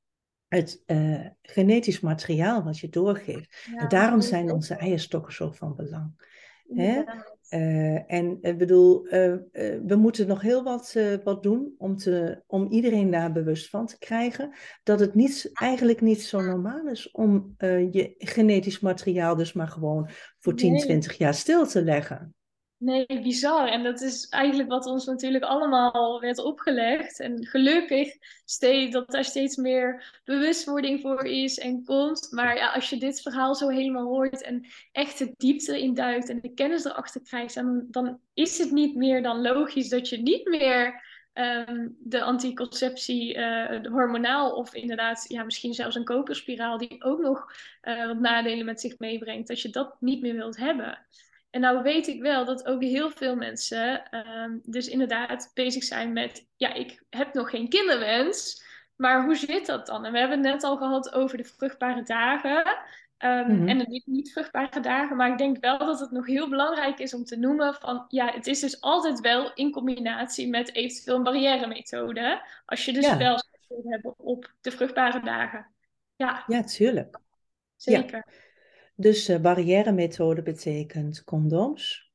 het uh, genetisch materiaal wat je doorgeeft. En Ja, daarom geloof ik zijn ook onze wel. eierstokken zo van belang. Hè? Inderdaad. Uh, en ik bedoel, uh, uh, we moeten nog heel wat, uh, wat doen om, te, om iedereen daar bewust van te krijgen. Dat het niet, eigenlijk niet zo normaal is om uh, je genetisch materiaal dus maar gewoon voor tien, Nee. twintig jaar stil te leggen. Nee, bizar. En dat is eigenlijk wat ons natuurlijk allemaal werd opgelegd. En gelukkig steeds, dat daar steeds meer bewustwording voor is en komt. Maar ja, als je dit verhaal zo helemaal hoort en echt de diepte induikt en de kennis erachter krijgt, dan, dan is het niet meer dan logisch dat je niet meer um, de anticonceptie, uh, de hormonaal of inderdaad, ja, misschien zelfs een koperspiraal die ook nog uh, wat nadelen met zich meebrengt, dat je dat niet meer wilt hebben. En nou weet ik wel dat ook heel veel mensen um, dus inderdaad bezig zijn met, ja, ik heb nog geen kinderwens, maar hoe zit dat dan? En we hebben het net al gehad over de vruchtbare dagen um, en Mm-hmm. de niet, niet vruchtbare dagen, maar ik denk wel dat het nog heel belangrijk is om te noemen van, ja, het is dus altijd wel in combinatie met eventueel een barrière-methode, als je dus Ja, wel wil hebben op de vruchtbare dagen. Ja, ja, tuurlijk. Ja, zeker. dus uh, barrière-methode betekent condooms.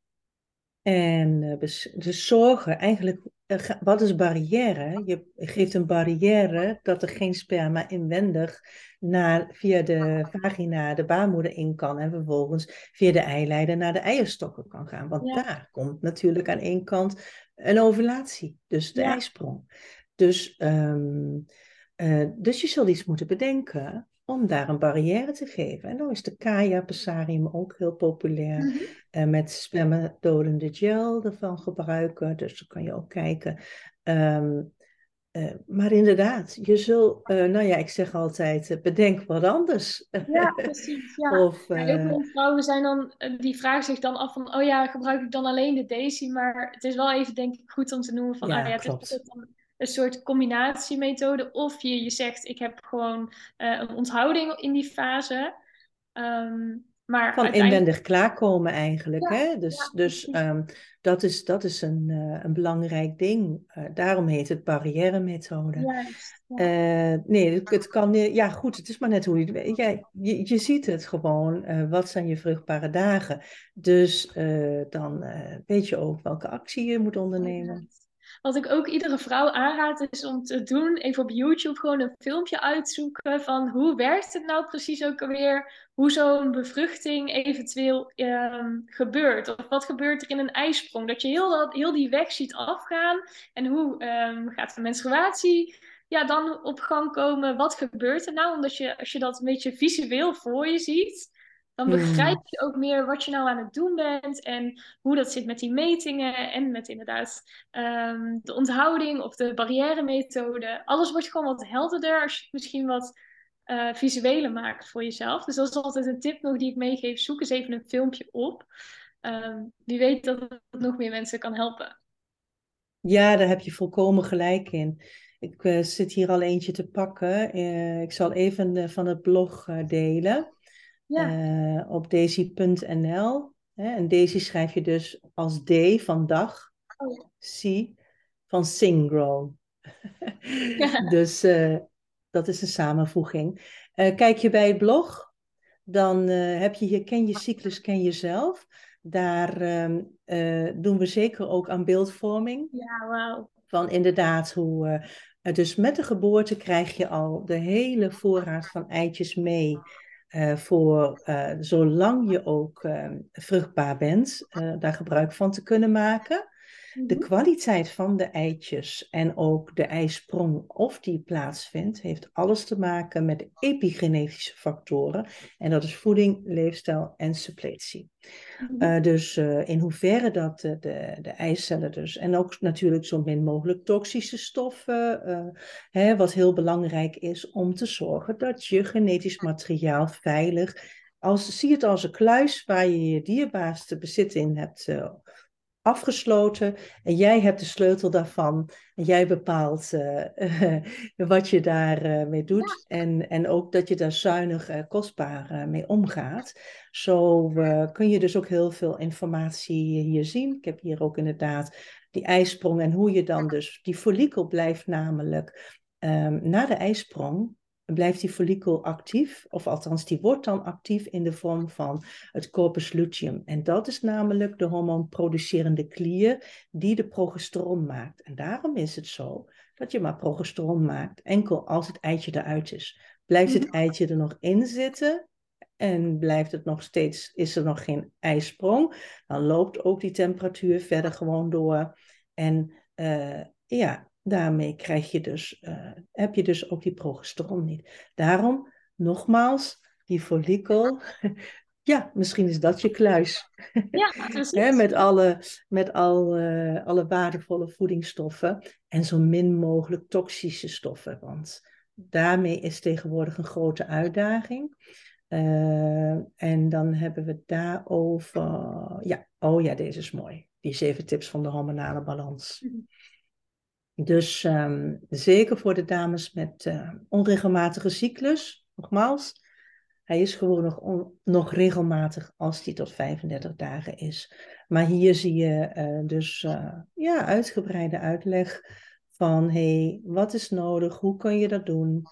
En uh, dus zorgen, eigenlijk, uh, wat is barrière? Je geeft een barrière dat er geen sperma inwendig naar, via de vagina de baarmoeder in kan en vervolgens via de eileider naar de eierstokken kan gaan. Want Ja, daar komt natuurlijk aan één kant een ovulatie, dus de ja. ijsprong. Dus, um, uh, dus je zult iets moeten bedenken om daar een barrière te geven. En dan is de Kaya Pessarium ook heel populair. Mm-hmm. Uh, met spermadodende gel ervan gebruiken. Dus dan kan je ook kijken. Um, uh, maar inderdaad, je zult, uh, nou ja, ik zeg altijd, uh, bedenk wat anders. Ja, precies. Ja. of, Ja, heel uh, veel vrouwen zijn dan, eh, die vragen zich dan af van, oh ja, gebruik ik dan alleen de Daisy? Maar het is wel even, denk ik, goed om te noemen van, ah ja, ja, het is klopt. altijd dan een soort combinatiemethode. Of je, je zegt, ik heb gewoon uh, een onthouding in die fase. Um, maar Van uiteindelijk, inwendig klaarkomen eigenlijk. ja, Hè? Dus, ja, dus precies. um, dat is, dat is een, uh, een belangrijk ding. Uh, daarom heet het barrière-methode. Juist, ja. Uh, nee, het, het kan. Ja, goed, het is maar net hoe je het weet. Ja, je, je ziet het gewoon. Uh, wat zijn je vruchtbare dagen? Dus uh, dan uh, weet je ook welke actie je moet ondernemen. Wat ik ook iedere vrouw aanraad is om te doen, even op YouTube gewoon een filmpje uitzoeken van hoe werkt het nou precies ook alweer, hoe zo'n bevruchting eventueel um, gebeurt. Of wat gebeurt er in een ijsprong, dat je heel, dat, heel die weg ziet afgaan en hoe um, gaat de menstruatie ja, dan op gang komen, wat gebeurt er nou, omdat je, als je dat een beetje visueel voor je ziet, dan begrijp Hmm. je ook meer wat je nou aan het doen bent en hoe dat zit met die metingen en met inderdaad um, de onthouding of de barrière-methode. Alles wordt gewoon wat helderder als je het misschien wat uh, visueler maakt voor jezelf. Dus dat is altijd een tip nog die ik meegeef. Zoek eens even een filmpje op. Um, wie weet dat het nog meer mensen kan helpen. Ja, daar heb je volkomen gelijk in. Ik uh, zit hier al eentje te pakken. Uh, ik zal even uh, van het blog uh, delen. Ja. Uh, op daisy punt n l. Hè? En Daisy schrijf je dus als D van dag, Oh, ja. C van Syngrow. Ja. Dus uh, dat is een samenvoeging. Uh, kijk je bij het blog? dan uh, heb je hier Ken je cyclus, ken jezelf. Daar uh, uh, doen we zeker ook aan beeldvorming. Ja, wauw. Van inderdaad hoe... Uh, dus met de geboorte krijg je al de hele voorraad van eitjes mee. Uh, voor uh, zolang je ook uh, vruchtbaar bent, uh, daar gebruik van te kunnen maken. De kwaliteit van de eitjes en ook de eisprong of die plaatsvindt, heeft alles te maken met epigenetische factoren. En dat is voeding, leefstijl en suppletie. Uh, dus uh, in hoeverre dat uh, de, de eicellen dus, en ook natuurlijk zo min mogelijk toxische stoffen, uh, hè, wat heel belangrijk is om te zorgen dat je genetisch materiaal veilig, als, zie het als een kluis waar je je dierbaarste bezit in hebt uh, afgesloten en jij hebt de sleutel daarvan en jij bepaalt uh, uh, wat je daarmee uh, mee doet ja. en, en ook dat je daar zuinig uh, kostbaar uh, mee omgaat. Zo uh, kun je dus ook heel veel informatie hier zien. Ik heb hier ook inderdaad die ijsprong en hoe je dan dus, die follikel blijft namelijk um, na de ijsprong blijft die follikel actief, of althans die wordt dan actief in de vorm van het corpus luteum. En dat is namelijk de hormoonproducerende klier die de progesteron maakt. En daarom is het zo dat je maar progesteron maakt enkel als het eitje eruit is. Blijft het eitje er nog in zitten en blijft het nog steeds, is er nog geen ijsprong, dan loopt ook die temperatuur verder gewoon door. En uh, ja, daarmee krijg je dus, uh, heb je dus ook die progesteron niet. Daarom, nogmaals, die follikel, ja, misschien is dat je kluis. Ja, precies. He, met alle, met al, uh, alle waardevolle voedingsstoffen en zo min mogelijk toxische stoffen. Want daarmee is tegenwoordig een grote uitdaging. Uh, en dan hebben we daarover, ja, oh ja, deze is mooi. Die zeven tips van de hormonale balans. Mm-hmm. Dus um, zeker voor de dames met uh, onregelmatige cyclus, nogmaals, hij is gewoon nog, on, nog regelmatig als die tot vijfendertig dagen is. Maar hier zie je uh, dus uh, ja, uitgebreide uitleg van, hey, wat is nodig, hoe kun je dat doen?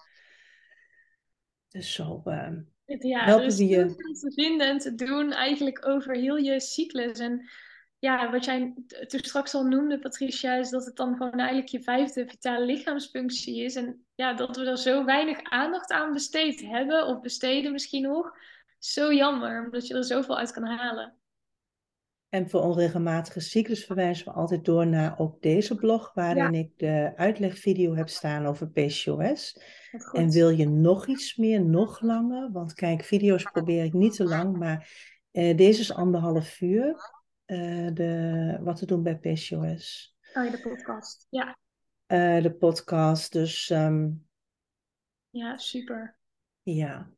Dus zo uh, ja, helpen er is we je. heel veel te vinden en te doen eigenlijk over heel je cyclus. En ja, wat jij toen straks al noemde, Patricia, is dat het dan gewoon eigenlijk je vijfde vitale lichaamsfunctie is. En ja, dat we er zo weinig aandacht aan besteed hebben, of besteden misschien nog. Zo jammer, omdat je er zoveel uit kan halen. En voor onregelmatige cyclus verwijzen we altijd door naar ook deze blog, waarin ja. ik de uitlegvideo heb staan over P C O S. En wil je nog iets meer, nog langer? Want kijk, video's probeer ik niet te lang, maar uh, deze is anderhalf uur. Uh, de, wat te doen bij P C O S. Oh ja, de podcast, ja. Uh, de podcast, dus... Um, ja, super. Ja.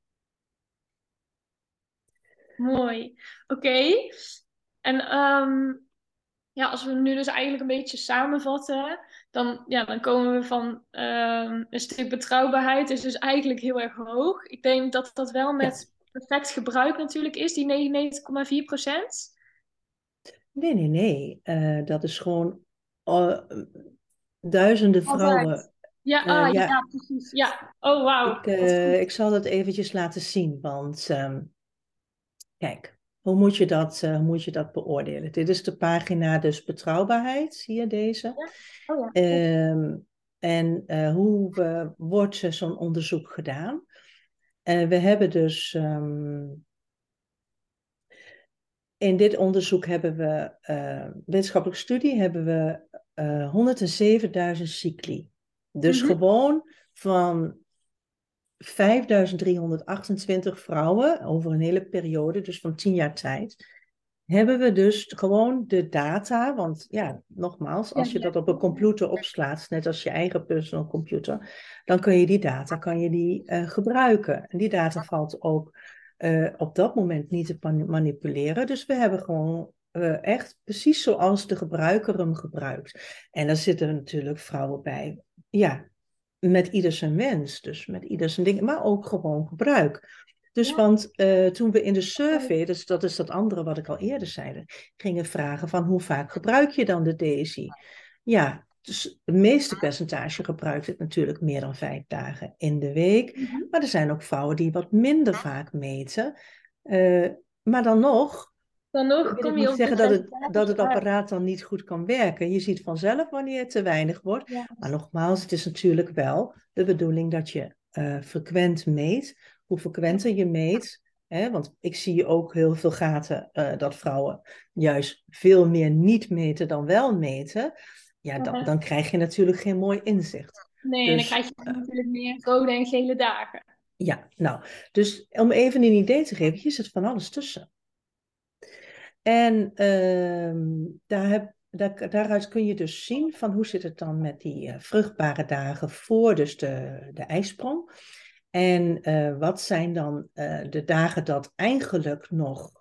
Mooi. Oké. Okay. En um, ja, als we nu dus eigenlijk een beetje samenvatten, dan, ja, dan komen we van um, een stuk betrouwbaarheid is dus eigenlijk heel erg hoog. Ik denk dat dat wel met ja. perfect gebruik natuurlijk is, die negenennegentig komma vier procent. Nee, nee, nee. Uh, dat is gewoon uh, duizenden vrouwen. Altijd. Ja, ah, uh, ja. ja, precies. Ja. Oh, wauw. Ik, uh, ik zal dat eventjes laten zien, want um, kijk, hoe moet je dat, uh, hoe moet je dat beoordelen? Dit is de pagina dus betrouwbaarheid, zie je deze? Ja. Oh, ja. Um, en uh, hoe uh, wordt zo'n onderzoek gedaan? Uh, we hebben dus... Um, in dit onderzoek hebben we, uh, wetenschappelijke studie, hebben we uh, honderdzevenduizend cycli. Dus mm-hmm. gewoon van vijfduizend driehonderdachtentwintig vrouwen over een hele periode, dus van tien jaar tijd, hebben we dus gewoon de data, want ja, nogmaals, als je dat op een computer opslaat, net als je eigen personal computer, dan kun je die data kan je die, uh, gebruiken. En die data valt ook uh, op dat moment niet te manipuleren. Dus we hebben gewoon uh, echt precies zoals de gebruiker hem gebruikt. En daar zitten natuurlijk vrouwen bij, ja, met ieder zijn wens, dus met ieder zijn ding, maar ook gewoon gebruik. Dus ja. want uh, toen we in de survey, dus dat is dat andere wat ik al eerder zei, gingen vragen van hoe vaak gebruik je dan de Daisy? Ja, Dus het meeste percentage gebruikt het natuurlijk meer dan vijf dagen in de week. Mhm. Maar er zijn ook vrouwen die wat minder vaak meten. Uh, maar dan nog, Dan nog wil ik kom je niet op zeggen dat het, dat percentage het uit. apparaat dan niet goed kan werken. Je ziet vanzelf wanneer het te weinig wordt. Ja. Maar nogmaals, het is natuurlijk wel de bedoeling dat je uh, frequent meet. Hoe frequenter je meet, hè, want ik zie ook heel veel gaten uh, dat vrouwen juist veel meer niet meten dan wel meten. Ja, dan, Uh-huh. dan krijg je natuurlijk geen mooi inzicht. Nee, dus, en dan krijg je uh, natuurlijk meer rode en gele dagen. Ja, nou, dus om even een idee te geven, hier zit van alles tussen. En uh, daar heb, daar, daaruit kun je dus zien van hoe zit het dan met die uh, vruchtbare dagen voor dus de, de ijsprong. En uh, wat zijn dan uh, de dagen dat eigenlijk nog,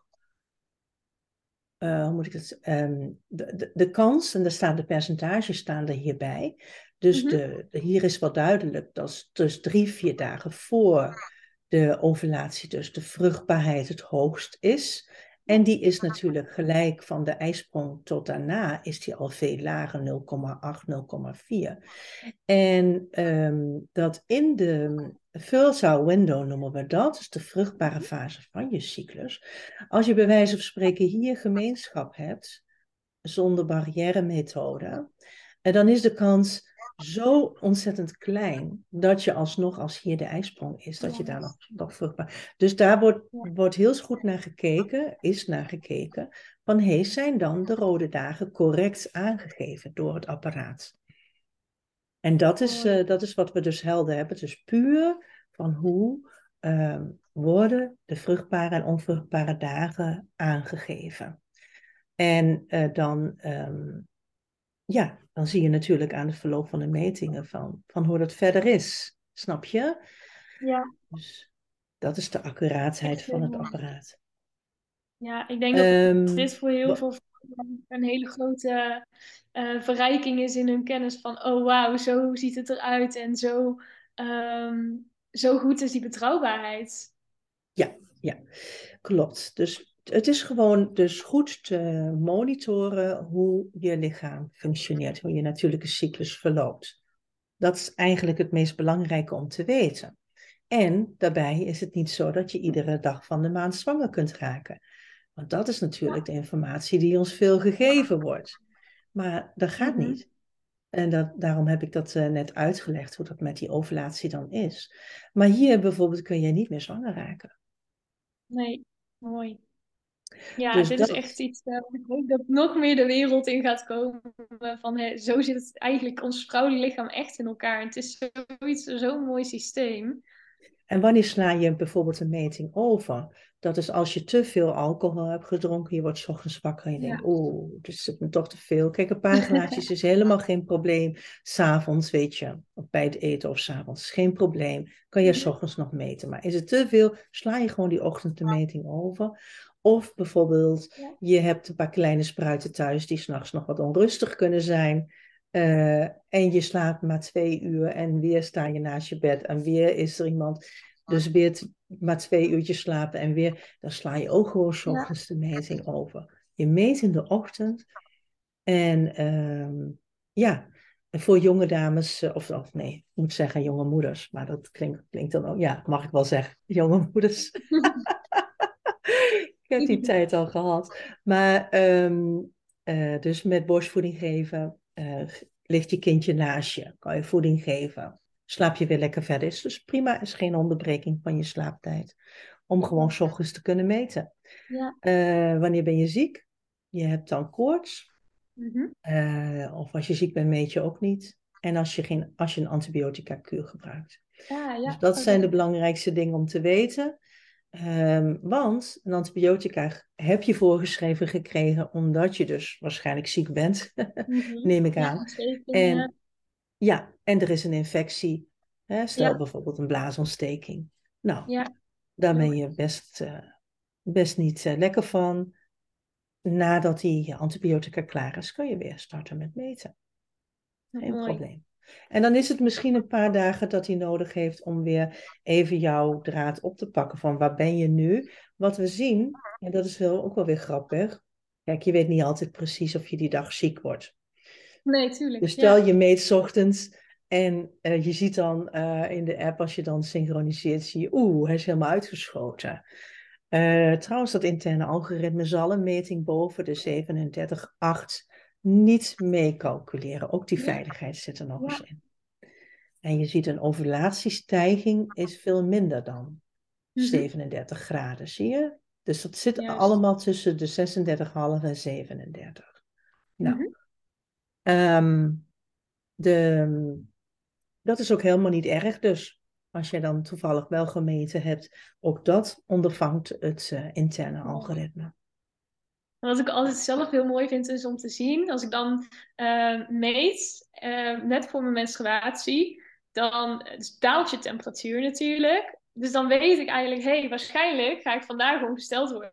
uh, hoe moet ik het, um, de, de, de kans, en daar staan de percentages staan er hierbij. Dus mm-hmm. de, de, hier is wel duidelijk dat dus drie, vier dagen voor de ovulatie dus de vruchtbaarheid het hoogst is. En die is natuurlijk gelijk van de ijsprong tot daarna is die al veel lager, nul komma acht, nul komma vier. En um, dat in de fertile window noemen we dat, dus de vruchtbare fase van je cyclus. Als je bij wijze van spreken hier gemeenschap hebt, zonder barrière-methode, en dan is de kans zo ontzettend klein dat je alsnog, als hier de ijsprong is, dat je daar nog, nog vruchtbaar... Dus daar wordt, wordt heel goed naar gekeken, is naar gekeken, van hey, zijn dan de rode dagen correct aangegeven door het apparaat? En dat is, uh, dat is wat we dus helder hebben, dus puur van hoe uh, worden de vruchtbare en onvruchtbare dagen aangegeven. En uh, dan... Um, Ja, dan zie je natuurlijk aan het verloop van de metingen van, van hoe dat verder is. Snap je? Ja. Dus dat is de accuraatheid van het apparaat. Ja, ik denk dat um, dit voor heel veel vrouwen een hele grote uh, verrijking is in hun kennis van oh wauw, zo ziet het eruit en zo, um, zo goed is die betrouwbaarheid. Ja, ja, klopt. Dus het is gewoon dus goed te monitoren hoe je lichaam functioneert, hoe je natuurlijke cyclus verloopt. Dat is eigenlijk het meest belangrijke om te weten. En daarbij is het niet zo dat je iedere dag van de maand zwanger kunt raken. Want dat is natuurlijk de informatie die ons veel gegeven wordt. Maar dat gaat mm-hmm. niet. En dat, daarom heb ik dat uh, net uitgelegd, hoe dat met die ovulatie dan is. Maar hier bijvoorbeeld kun je niet meer zwanger raken. Nee, mooi. Ja, dus dit dat... is echt iets uh, ik hoop dat nog meer de wereld in gaat komen. Van, hè, zo zit het eigenlijk, ons vrouwelijk lichaam echt in elkaar. En het is zoiets, zo'n mooi systeem. En wanneer sla je bijvoorbeeld een meting over? Dat is als je te veel alcohol hebt gedronken, je wordt 's ochtends wakker en je ja. denkt, oeh, dit zit me toch te veel. Kijk, een paar glaasjes is helemaal geen probleem. 's Avonds, weet je, of bij het eten of 's avonds, is geen probleem. Kan je 's ochtends nog meten. Maar is het te veel, sla je gewoon die ochtend de meting over. Of bijvoorbeeld, ja. je hebt een paar kleine spruiten thuis die 's nachts nog wat onrustig kunnen zijn. Uh, en je slaapt maar twee uur en weer sta je naast je bed en weer is er iemand, dus weer t- maar twee uurtjes slapen en weer, dan sla je ook gewoon 's ochtends de meting over. Je meet in de ochtend en um, ja, en voor jonge dames, of, of nee, ik moet zeggen jonge moeders, maar dat klinkt, klinkt dan ook, ja, mag ik wel zeggen, jonge moeders. Ik heb die tijd al gehad. Maar um, uh, dus met borstvoeding geven, uh, ligt je kindje naast je, kan je voeding geven. Slaap je weer lekker verder. Is dus prima, is geen onderbreking van je slaaptijd. Om gewoon 's ochtends te kunnen meten. Ja. Uh, wanneer ben je ziek? Je hebt dan koorts. Mm-hmm. Uh, of als je ziek bent, meet je ook niet. En als je, geen, als je een antibiotica-kuur gebruikt. Ah, ja. Dus dat okay. zijn de belangrijkste dingen om te weten. Um, want een antibiotica heb je voorgeschreven gekregen omdat je dus waarschijnlijk ziek bent, mm-hmm. neem ik aan. Ja, en, ja, en er is een infectie, hè? Stel ja. bijvoorbeeld een blaasontsteking. Nou, ja. daar ben je best, uh, best niet uh, lekker van. Nadat die antibiotica klaar is, kun je weer starten met meten. Geen Mooi. probleem. En dan is het misschien een paar dagen dat hij nodig heeft om weer even jouw draad op te pakken van waar ben je nu? Wat we zien, en dat is wel, ook wel weer grappig. Kijk, je weet niet altijd precies of je die dag ziek wordt. Nee, Dus tuurlijk. stel Ja. je meet 's ochtends en uh, je ziet dan uh, in de app, als je dan synchroniseert, zie je, oeh, hij is helemaal uitgeschoten. Uh, trouwens, dat interne algoritme zal een meting boven de zevenendertig komma acht niet meecalculeren. Ook die Ja. veiligheid zit er nog eens Ja. in. En je ziet een ovulatiestijging is veel minder dan Mhm. zevenendertig graden, zie je? Dus dat zit Juist. allemaal tussen de zesendertig komma vijf en zevenendertig. Nou, Mhm. um, de, dat is ook helemaal niet erg dus. Als je dan toevallig wel gemeten hebt, ook dat ondervangt het uh, interne Ja. algoritme. Wat ik altijd zelf heel mooi vind is om te zien, als ik dan uh, meet, uh, net voor mijn menstruatie, dan dus daalt je temperatuur natuurlijk. Dus dan weet ik eigenlijk, hé, hey, waarschijnlijk ga ik vandaag ongesteld worden.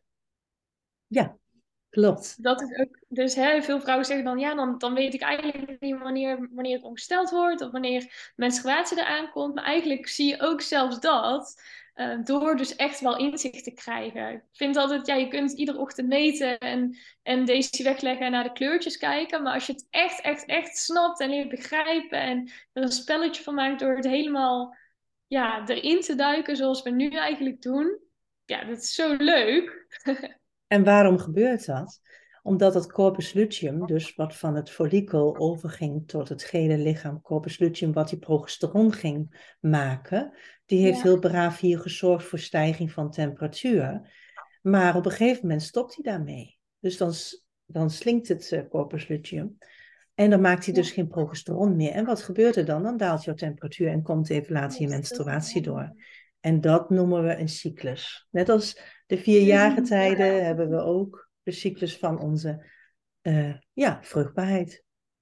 Ja, klopt. Dat is ook, dus hè, veel vrouwen zeggen dan, ja, dan, dan weet ik eigenlijk niet wanneer, wanneer ik ongesteld word of wanneer menstruatie eraan komt. Maar eigenlijk zie je ook zelfs dat, uh, door dus echt wel inzicht te krijgen. Ik vind altijd, ja, je kunt iedere ochtend meten en, en deze wegleggen en naar de kleurtjes kijken. Maar als je het echt, echt, echt snapt en leert begrijpen en er een spelletje van maakt door het helemaal, ja, erin te duiken zoals we nu eigenlijk doen. Ja, dat is zo leuk. En waarom gebeurt dat? Omdat het corpus luteum, dus wat van het follikel overging tot het gele lichaam, corpus luteum, wat die progesteron ging maken, die heeft Ja. heel braaf hier gezorgd voor stijging van temperatuur. Maar op een gegeven moment stopt hij daarmee. Dus dan, dan slinkt het uh, corpus luteum. En dan maakt hij dus Ja. geen progesteron meer. En wat gebeurt er dan? Dan daalt jouw temperatuur en komt even later je menstruatie door. En dat noemen we een cyclus. Net als de vierjagentijden hebben we ook de cyclus van onze uh, ja, vruchtbaarheid.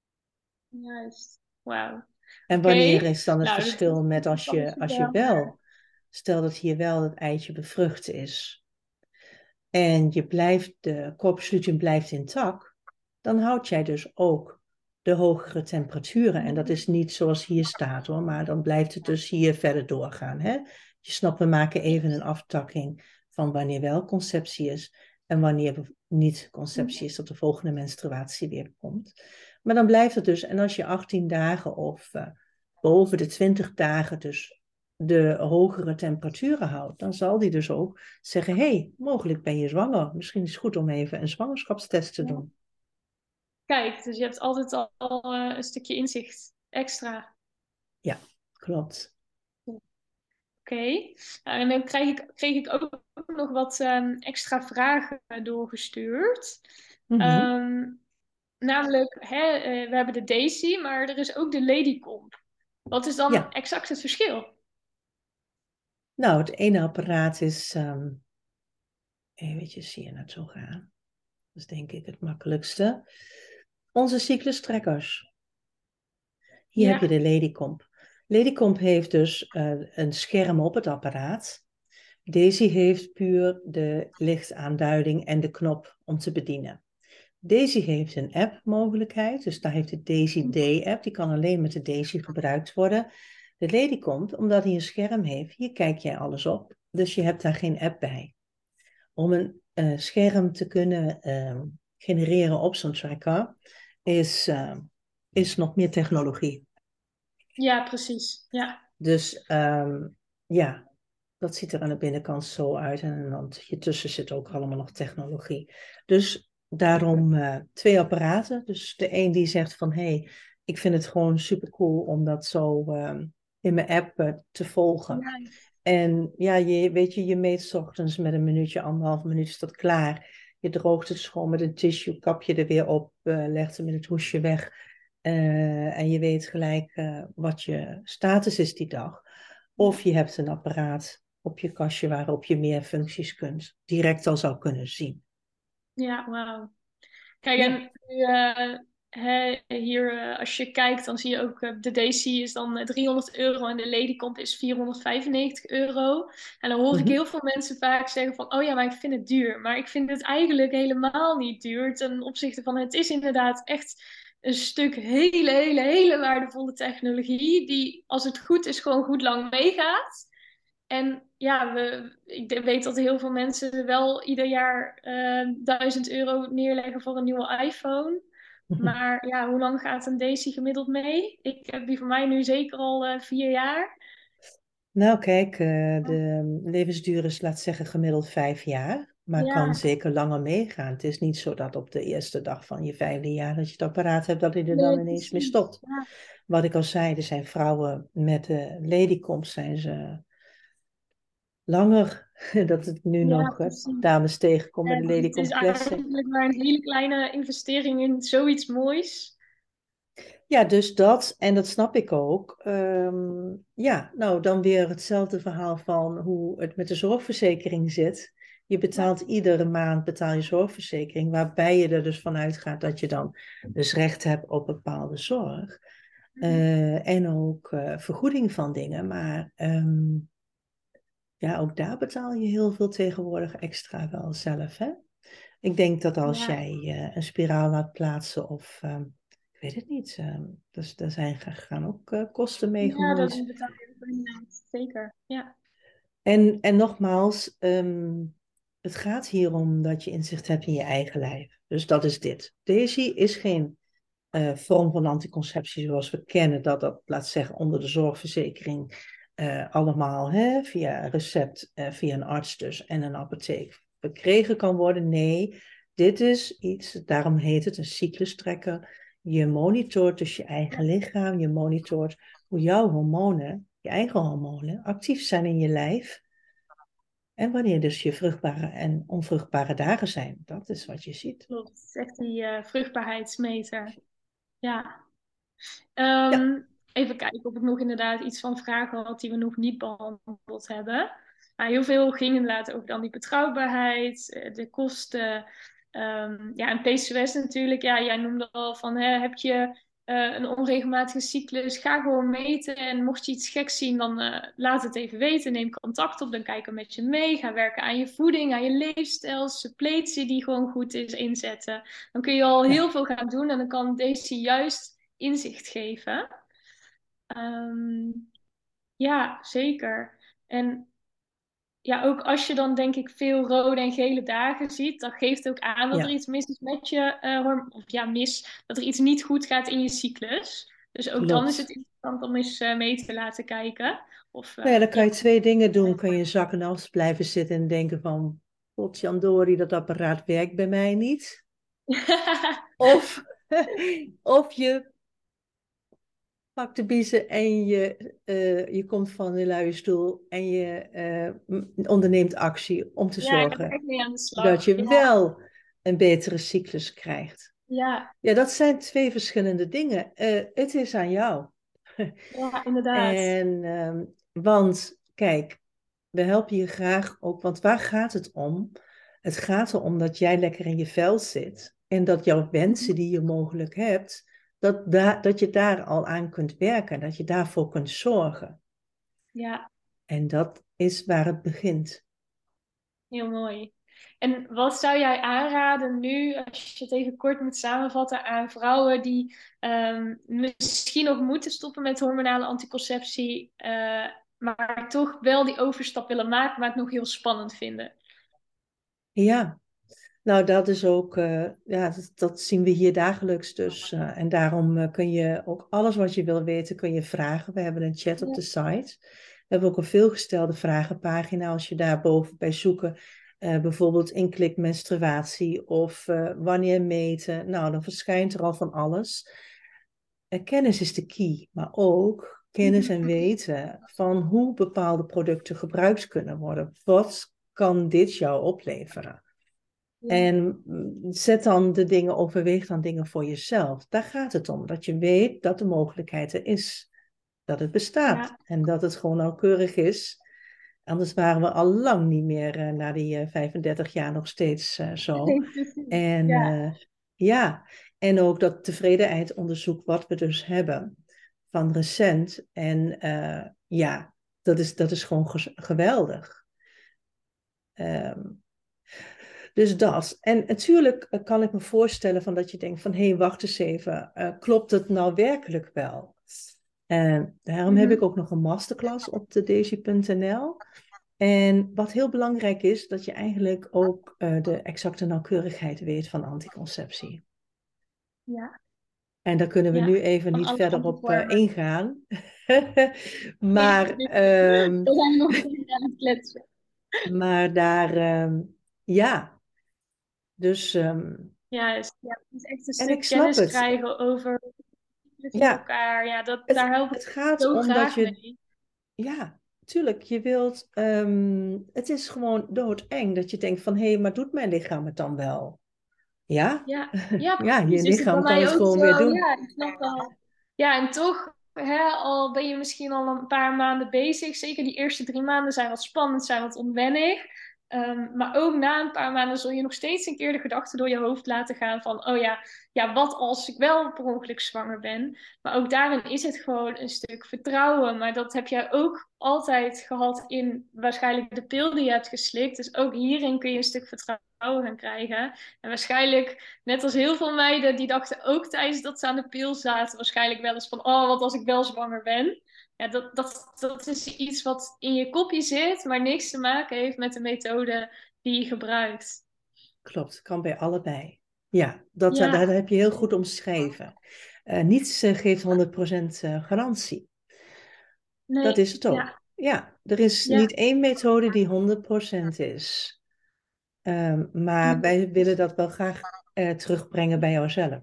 Juist. Wauw. En Oké. wanneer is dan het Nou, dat is verschil met als dat is je, als super je helder. wel, stel dat hier wel het eitje bevrucht is en je blijft, de corpus luteum blijft intact, dan houd jij dus ook de hogere temperaturen. En dat is niet zoals hier staat hoor, maar dan blijft het dus hier verder doorgaan. Hè? Je snapt, we maken even een aftakking van wanneer wel conceptie is en wanneer niet conceptie is, dat de volgende menstruatie weer komt. Maar dan blijft het dus, en als je achttien dagen of uh, boven de twintig dagen dus de hogere temperaturen houdt, dan zal die dus ook zeggen, hé, hey, mogelijk ben je zwanger. Misschien is het goed om even een zwangerschapstest te Ja. doen. Kijk, dus je hebt altijd al, al uh, een stukje inzicht extra. Ja, klopt. Oké. Okay. Nou, en dan kreeg ik, kreeg ik ook nog wat um, extra vragen doorgestuurd. Mm-hmm. Um, namelijk, hè, uh, we hebben de Daisy, maar er is ook de Ladycomp. Wat is dan Ja, exact het verschil? nou, het ene apparaat is, um, eventjes hier naartoe gaan. Dat is denk ik het makkelijkste. Onze cyclustrekkers. Hier heb je Ja. de Ladycomp. Ladycomp heeft dus uh, een scherm op het apparaat. Daisy heeft puur de lichtaanduiding en de knop om te bedienen. Daisy heeft een app-mogelijkheid, dus daar heeft de Daisy D-app, die kan alleen met de Daisy gebruikt worden. De Ladycomp, omdat hij een scherm heeft, hier kijk jij alles op, dus je hebt daar geen app bij. Om een uh, scherm te kunnen uh, genereren op zo'n tracker, is, uh, is nog meer technologie. Ja, precies. Ja. Dus um, ja, dat ziet er aan de binnenkant zo uit en dan hiertussen zit ook allemaal nog technologie. Dus daarom uh, twee apparaten. Dus de een die zegt van, hé, hey, ik vind het gewoon super cool om dat zo uh, in mijn app uh, te volgen. Ja. En ja, je, weet je, je meet 's ochtends met een minuutje, anderhalf minuut is dat klaar. Je droogt het schoon met een tissue, kap je er weer op, uh, legt hem in het hoesje weg. Uh, en je weet gelijk uh, wat je status is die dag. Of je hebt een apparaat op je kastje waarop je meer functies kunt, direct al zou kunnen zien. Ja, wauw. Kijk, Ja. en uh, hè, hier, uh, als je kijkt, dan zie je ook, uh, de Daisy is dan uh, driehonderd euro en de Ladycomp is vierhonderdvijfennegentig euro. En dan hoor ik Mm-hmm. heel veel mensen vaak zeggen van, oh ja, maar ik vind het duur. Maar ik vind het eigenlijk helemaal niet duur ten opzichte van, het is inderdaad echt een stuk hele, hele, hele waardevolle technologie die, als het goed is, gewoon goed lang meegaat. En ja, we, ik weet dat heel veel mensen wel ieder jaar uh, duizend euro neerleggen voor een nieuwe iPhone. Maar ja, hoe lang gaat een Daisy gemiddeld mee? Ik heb die voor mij nu zeker al uh, vier jaar. Nou, kijk, uh, de levensduur is, laat zeggen, gemiddeld vijf jaar. Maar kan Ja, zeker langer meegaan. Het is niet zo dat op de eerste dag van je vijfde jaar dat je het apparaat hebt, dat hij er dan nee, ineens mee precies. stopt. Ja, Wat ik al zei, er zijn vrouwen met de ladykomst zijn ze langer. Dat ik nu ja, nog uh, precies. dames tegenkom met En de het is ladykom classic. eigenlijk maar een hele kleine investering in zoiets moois. Ja, dus dat, en dat snap ik ook. Ehm, ja, nou dan weer hetzelfde verhaal van hoe het met de zorgverzekering zit. Je Ja. betaalt iedere maand betaal je zorgverzekering, waarbij je er dus van uitgaat dat je dan dus recht hebt op bepaalde zorg. Mhm. Eh, en ook eh, vergoeding van dingen. Maar ehm, ja, ook daar betaal je heel veel tegenwoordig extra wel zelf, hè? Ik denk dat als Ja, jij uh, een spiraal laat plaatsen of um, ik weet het niet, um, dus daar zijn gaan ook uh, kosten mee ja, dat gemoeid. betaal je ook inderdaad. Zeker. Ja. En, en nogmaals, um, het gaat hier om dat je inzicht hebt in je eigen lijf. Dus dat is dit. Daisy is geen uh, vorm van anticonceptie zoals we kennen, dat dat, laat zeggen, onder de zorgverzekering uh, allemaal hè, via recept, uh, via een arts dus en een apotheek verkregen kan worden. Nee, dit is iets, daarom heet het een cyclustrekker. Je monitort dus je eigen lichaam, je monitort hoe jouw hormonen, je eigen hormonen, actief zijn in je lijf. En wanneer dus je vruchtbare en onvruchtbare dagen zijn. Dat is wat je ziet. Klopt. Het is echt die uh, vruchtbaarheidsmeter. Ja. Ja, Um, even kijken of ik nog inderdaad iets van vragen had die we nog niet behandeld hebben. Maar heel veel ging inderdaad over dan die betrouwbaarheid, de kosten. Um, ja, en P C O S natuurlijk. Ja, jij noemde al van, hè, heb je uh, een onregelmatige cyclus? Ga gewoon meten. En mocht je iets geks zien, dan uh, laat het even weten. Neem contact op, dan kijken we met je mee. Ga werken aan je voeding, aan je leefstijl, suppletie die gewoon goed is, inzetten. Dan kun je al heel ja, veel gaan doen en dan kan deze juist inzicht geven. Um, ja, zeker. En ja, ook als je dan denk ik veel rode en gele dagen ziet, dan geeft ook aan dat er ja, iets mis is met je, uh, of ja, mis, dat er iets niet goed gaat in je cyclus. Dus ook dan is het klopt. interessant om eens uh, mee te laten kijken. Of Nou ja, uh, dan kan ja. je twee dingen doen. Kan je zak en as blijven zitten en denken van... Potjandori, dat apparaat werkt bij mij niet. Of, of je pakt de biezen en je, uh, je komt van de luie stoel... en je uh, onderneemt actie om te Ja, ik ga er zorgen echt mee aan de dat slag. je Ja, wel een betere cyclus krijgt. ja, Ja, dat zijn twee verschillende dingen. Uh, het is aan jou. ja, inderdaad. En, um, want kijk, we helpen je graag ook, want waar gaat het om? Het gaat erom dat jij lekker in je vel zit en dat jouw wensen die je mogelijk hebt, dat, da- dat je daar al aan kunt werken, dat je daarvoor kunt zorgen. Ja, En dat is waar het begint. heel mooi. En wat zou jij aanraden nu, als je het even kort moet samenvatten, aan vrouwen die um, misschien nog moeten stoppen met hormonale anticonceptie, uh, maar toch wel die overstap willen maken, maar het nog heel spannend vinden? Ja, nou dat is ook, uh, ja, dat, dat zien we hier dagelijks dus. Uh, en daarom uh, kun je ook alles wat je wil weten, kun je vragen. We hebben een chat op Ja. de site. We hebben ook een veelgestelde vragenpagina. Als je daar boven bij zoeken, uh, bijvoorbeeld inklik menstruatie of uh, wanneer meten. Nou, dan verschijnt er al van alles. Uh, kennis is de key, maar ook kennis en weten van hoe bepaalde producten gebruikt kunnen worden. Wat kan dit jou opleveren? Ja. En zet dan de dingen, overweeg dan dingen voor jezelf. Daar gaat het om, dat je weet dat de mogelijkheid er is. Dat het bestaat Ja. en dat het gewoon nauwkeurig is. Anders waren we al lang niet meer uh, na die uh, vijfendertig jaar nog steeds uh, zo. En Ja. uh, ja, en ook dat tevredenheidsonderzoek wat we dus hebben van recent. En uh, ja, dat is, dat is gewoon ge- geweldig. Um, Dus dat. En natuurlijk kan ik me voorstellen van dat je denkt van... hé, hey, wacht eens even. Uh, klopt het nou werkelijk wel? En daarom heb ik Mhm. ook nog een masterclass op de daisy punt n l. En wat heel belangrijk is... dat je eigenlijk ook uh, de exacte nauwkeurigheid weet van anticonceptie. Ja, En daar kunnen we ja. nu even Van niet alle verder andere op uh, vormen. ingaan. Nee, maar, we um, zijn nog verder aan het kletsen. maar daar, um, ja, dus, um, Ja, is, ja, het is echt een en ik stuk snap kennis het. krijgen over van Ja, elkaar. Ja, dat, het, daar help ik het gaat zo om dat graag je, mee. ja, tuurlijk, je wilt, um, het is gewoon doodeng dat je denkt van, hé, hey, maar doet mijn lichaam het dan wel? Ja, Ja, ja, ja, je precies. Is het bij lichaam kan mij het ook gewoon zo? weer doen. Ja, ik snap wel. Ja, en toch, hè, al ben je misschien al een paar maanden bezig, zeker die eerste drie maanden zijn wat spannend, zijn wat onwennig. Ehm, maar ook na een paar maanden zul je nog steeds een keer de gedachte door je hoofd laten gaan van, oh ja, ja, wat als ik wel per ongeluk zwanger ben? Maar ook daarin is het gewoon een stuk vertrouwen. Maar dat heb jij ook altijd gehad in waarschijnlijk de pil die je hebt geslikt. Dus ook hierin kun je een stuk vertrouwen gaan krijgen. En waarschijnlijk, net als heel veel meiden, die dachten ook tijdens dat ze aan de pil zaten, waarschijnlijk wel eens van, oh, wat als ik wel zwanger ben? Ja, dat, dat, dat is iets wat in je kopje zit, maar niks te maken heeft met de methode die je gebruikt. Klopt, kan bij allebei. Ja, dat, dat Ja, heb je heel goed omschreven. Uh, niets uh, geeft honderd procent uh, garantie. Dat nee, is het ja, ook. Ja, er is ja. niet één methode die honderd procent is. Um, maar Nee. wij willen dat wel graag uh, terugbrengen bij jouzelf.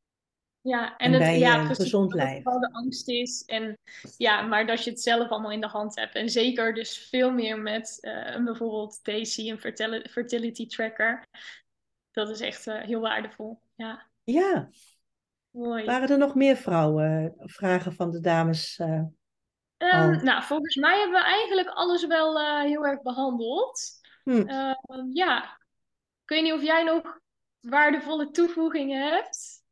Ja, en En het, bij ja, een precies, gezond dat het lijf. vooral de angst is. En ja, maar dat je het zelf allemaal in de hand hebt. En zeker dus veel meer met uh, bijvoorbeeld Daisy, een fertility, fertility tracker. Dat is echt uh, heel waardevol. Ja, Ja, mooi. waren er nog meer vrouwen, vragen van de dames uh, Um, al? nou, volgens mij hebben we eigenlijk alles wel uh, heel erg behandeld. Hm. Uh, ja, ik weet niet of jij nog waardevolle toevoegingen hebt.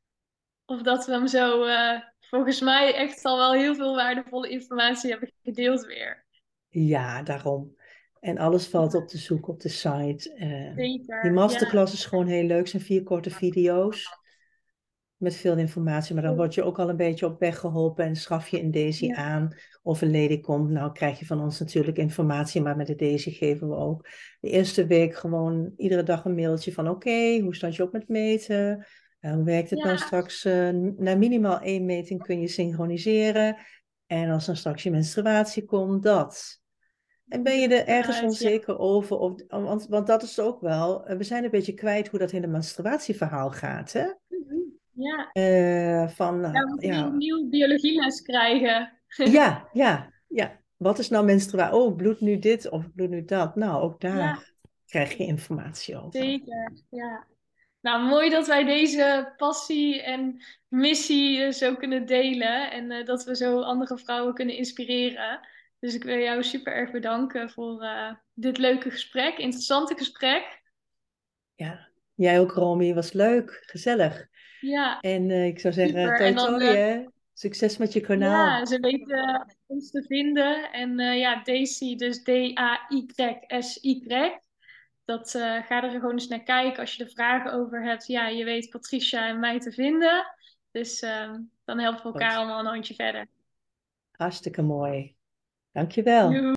Of dat we hem zo, uh, volgens mij, echt al wel heel veel waardevolle informatie hebben gedeeld weer. Ja, daarom. En alles valt op te zoeken op de site. Uh, die Zeker, ja. masterclass is gewoon heel leuk. Het zijn vier korte video's met veel informatie. Maar dan word je ook al een beetje op weg geholpen en schaf je een Daisy Ja, aan. Of een lady komt. Nou krijg je van ons natuurlijk informatie, maar met de Daisy geven we ook de eerste week gewoon iedere dag een mailtje van oké, okay, hoe stand je op met meten? Uh, hoe werkt het nou ja, straks? Uh, na minimaal één meting kun je synchroniseren. En als dan straks je menstruatie komt, dat. En ben je er ergens eruit, ja. onzeker over? Of, want, want dat is ook wel, we zijn een beetje kwijt hoe dat hele menstruatieverhaal gaat. Hè? Mhm. Ja. Uh, van, Ja, uh, we moeten weer ja, opnieuw biologieles krijgen. ja, ja, ja. Wat is nou menstruatie? Oh, bloed nu dit of bloed nu dat? Nou, ook Ja, daar krijg je informatie over. zeker. Ja. Nou, mooi dat wij deze passie en missie eh, zo kunnen delen en eh, dat we zo andere vrouwen kunnen inspireren. Dus ik wil jou super erg bedanken voor eh, dit leuke gesprek, interessante gesprek. Ja, jij ook, Romy. Was leuk, gezellig. Ja, En uh, ik zou zeggen, super. toi En dan, toi, eh, hè. Succes met je kanaal. ja, ze weten ons te vinden. En eh, ja, Daisy, dus D A Y S Y. Dat uh, ga er gewoon eens naar kijken als je er vragen over hebt. Ja, je weet Patricia en mij te vinden. Dus uh, dan helpen we elkaar Goed. allemaal een handje verder. Hartstikke mooi. Dankjewel. Joe.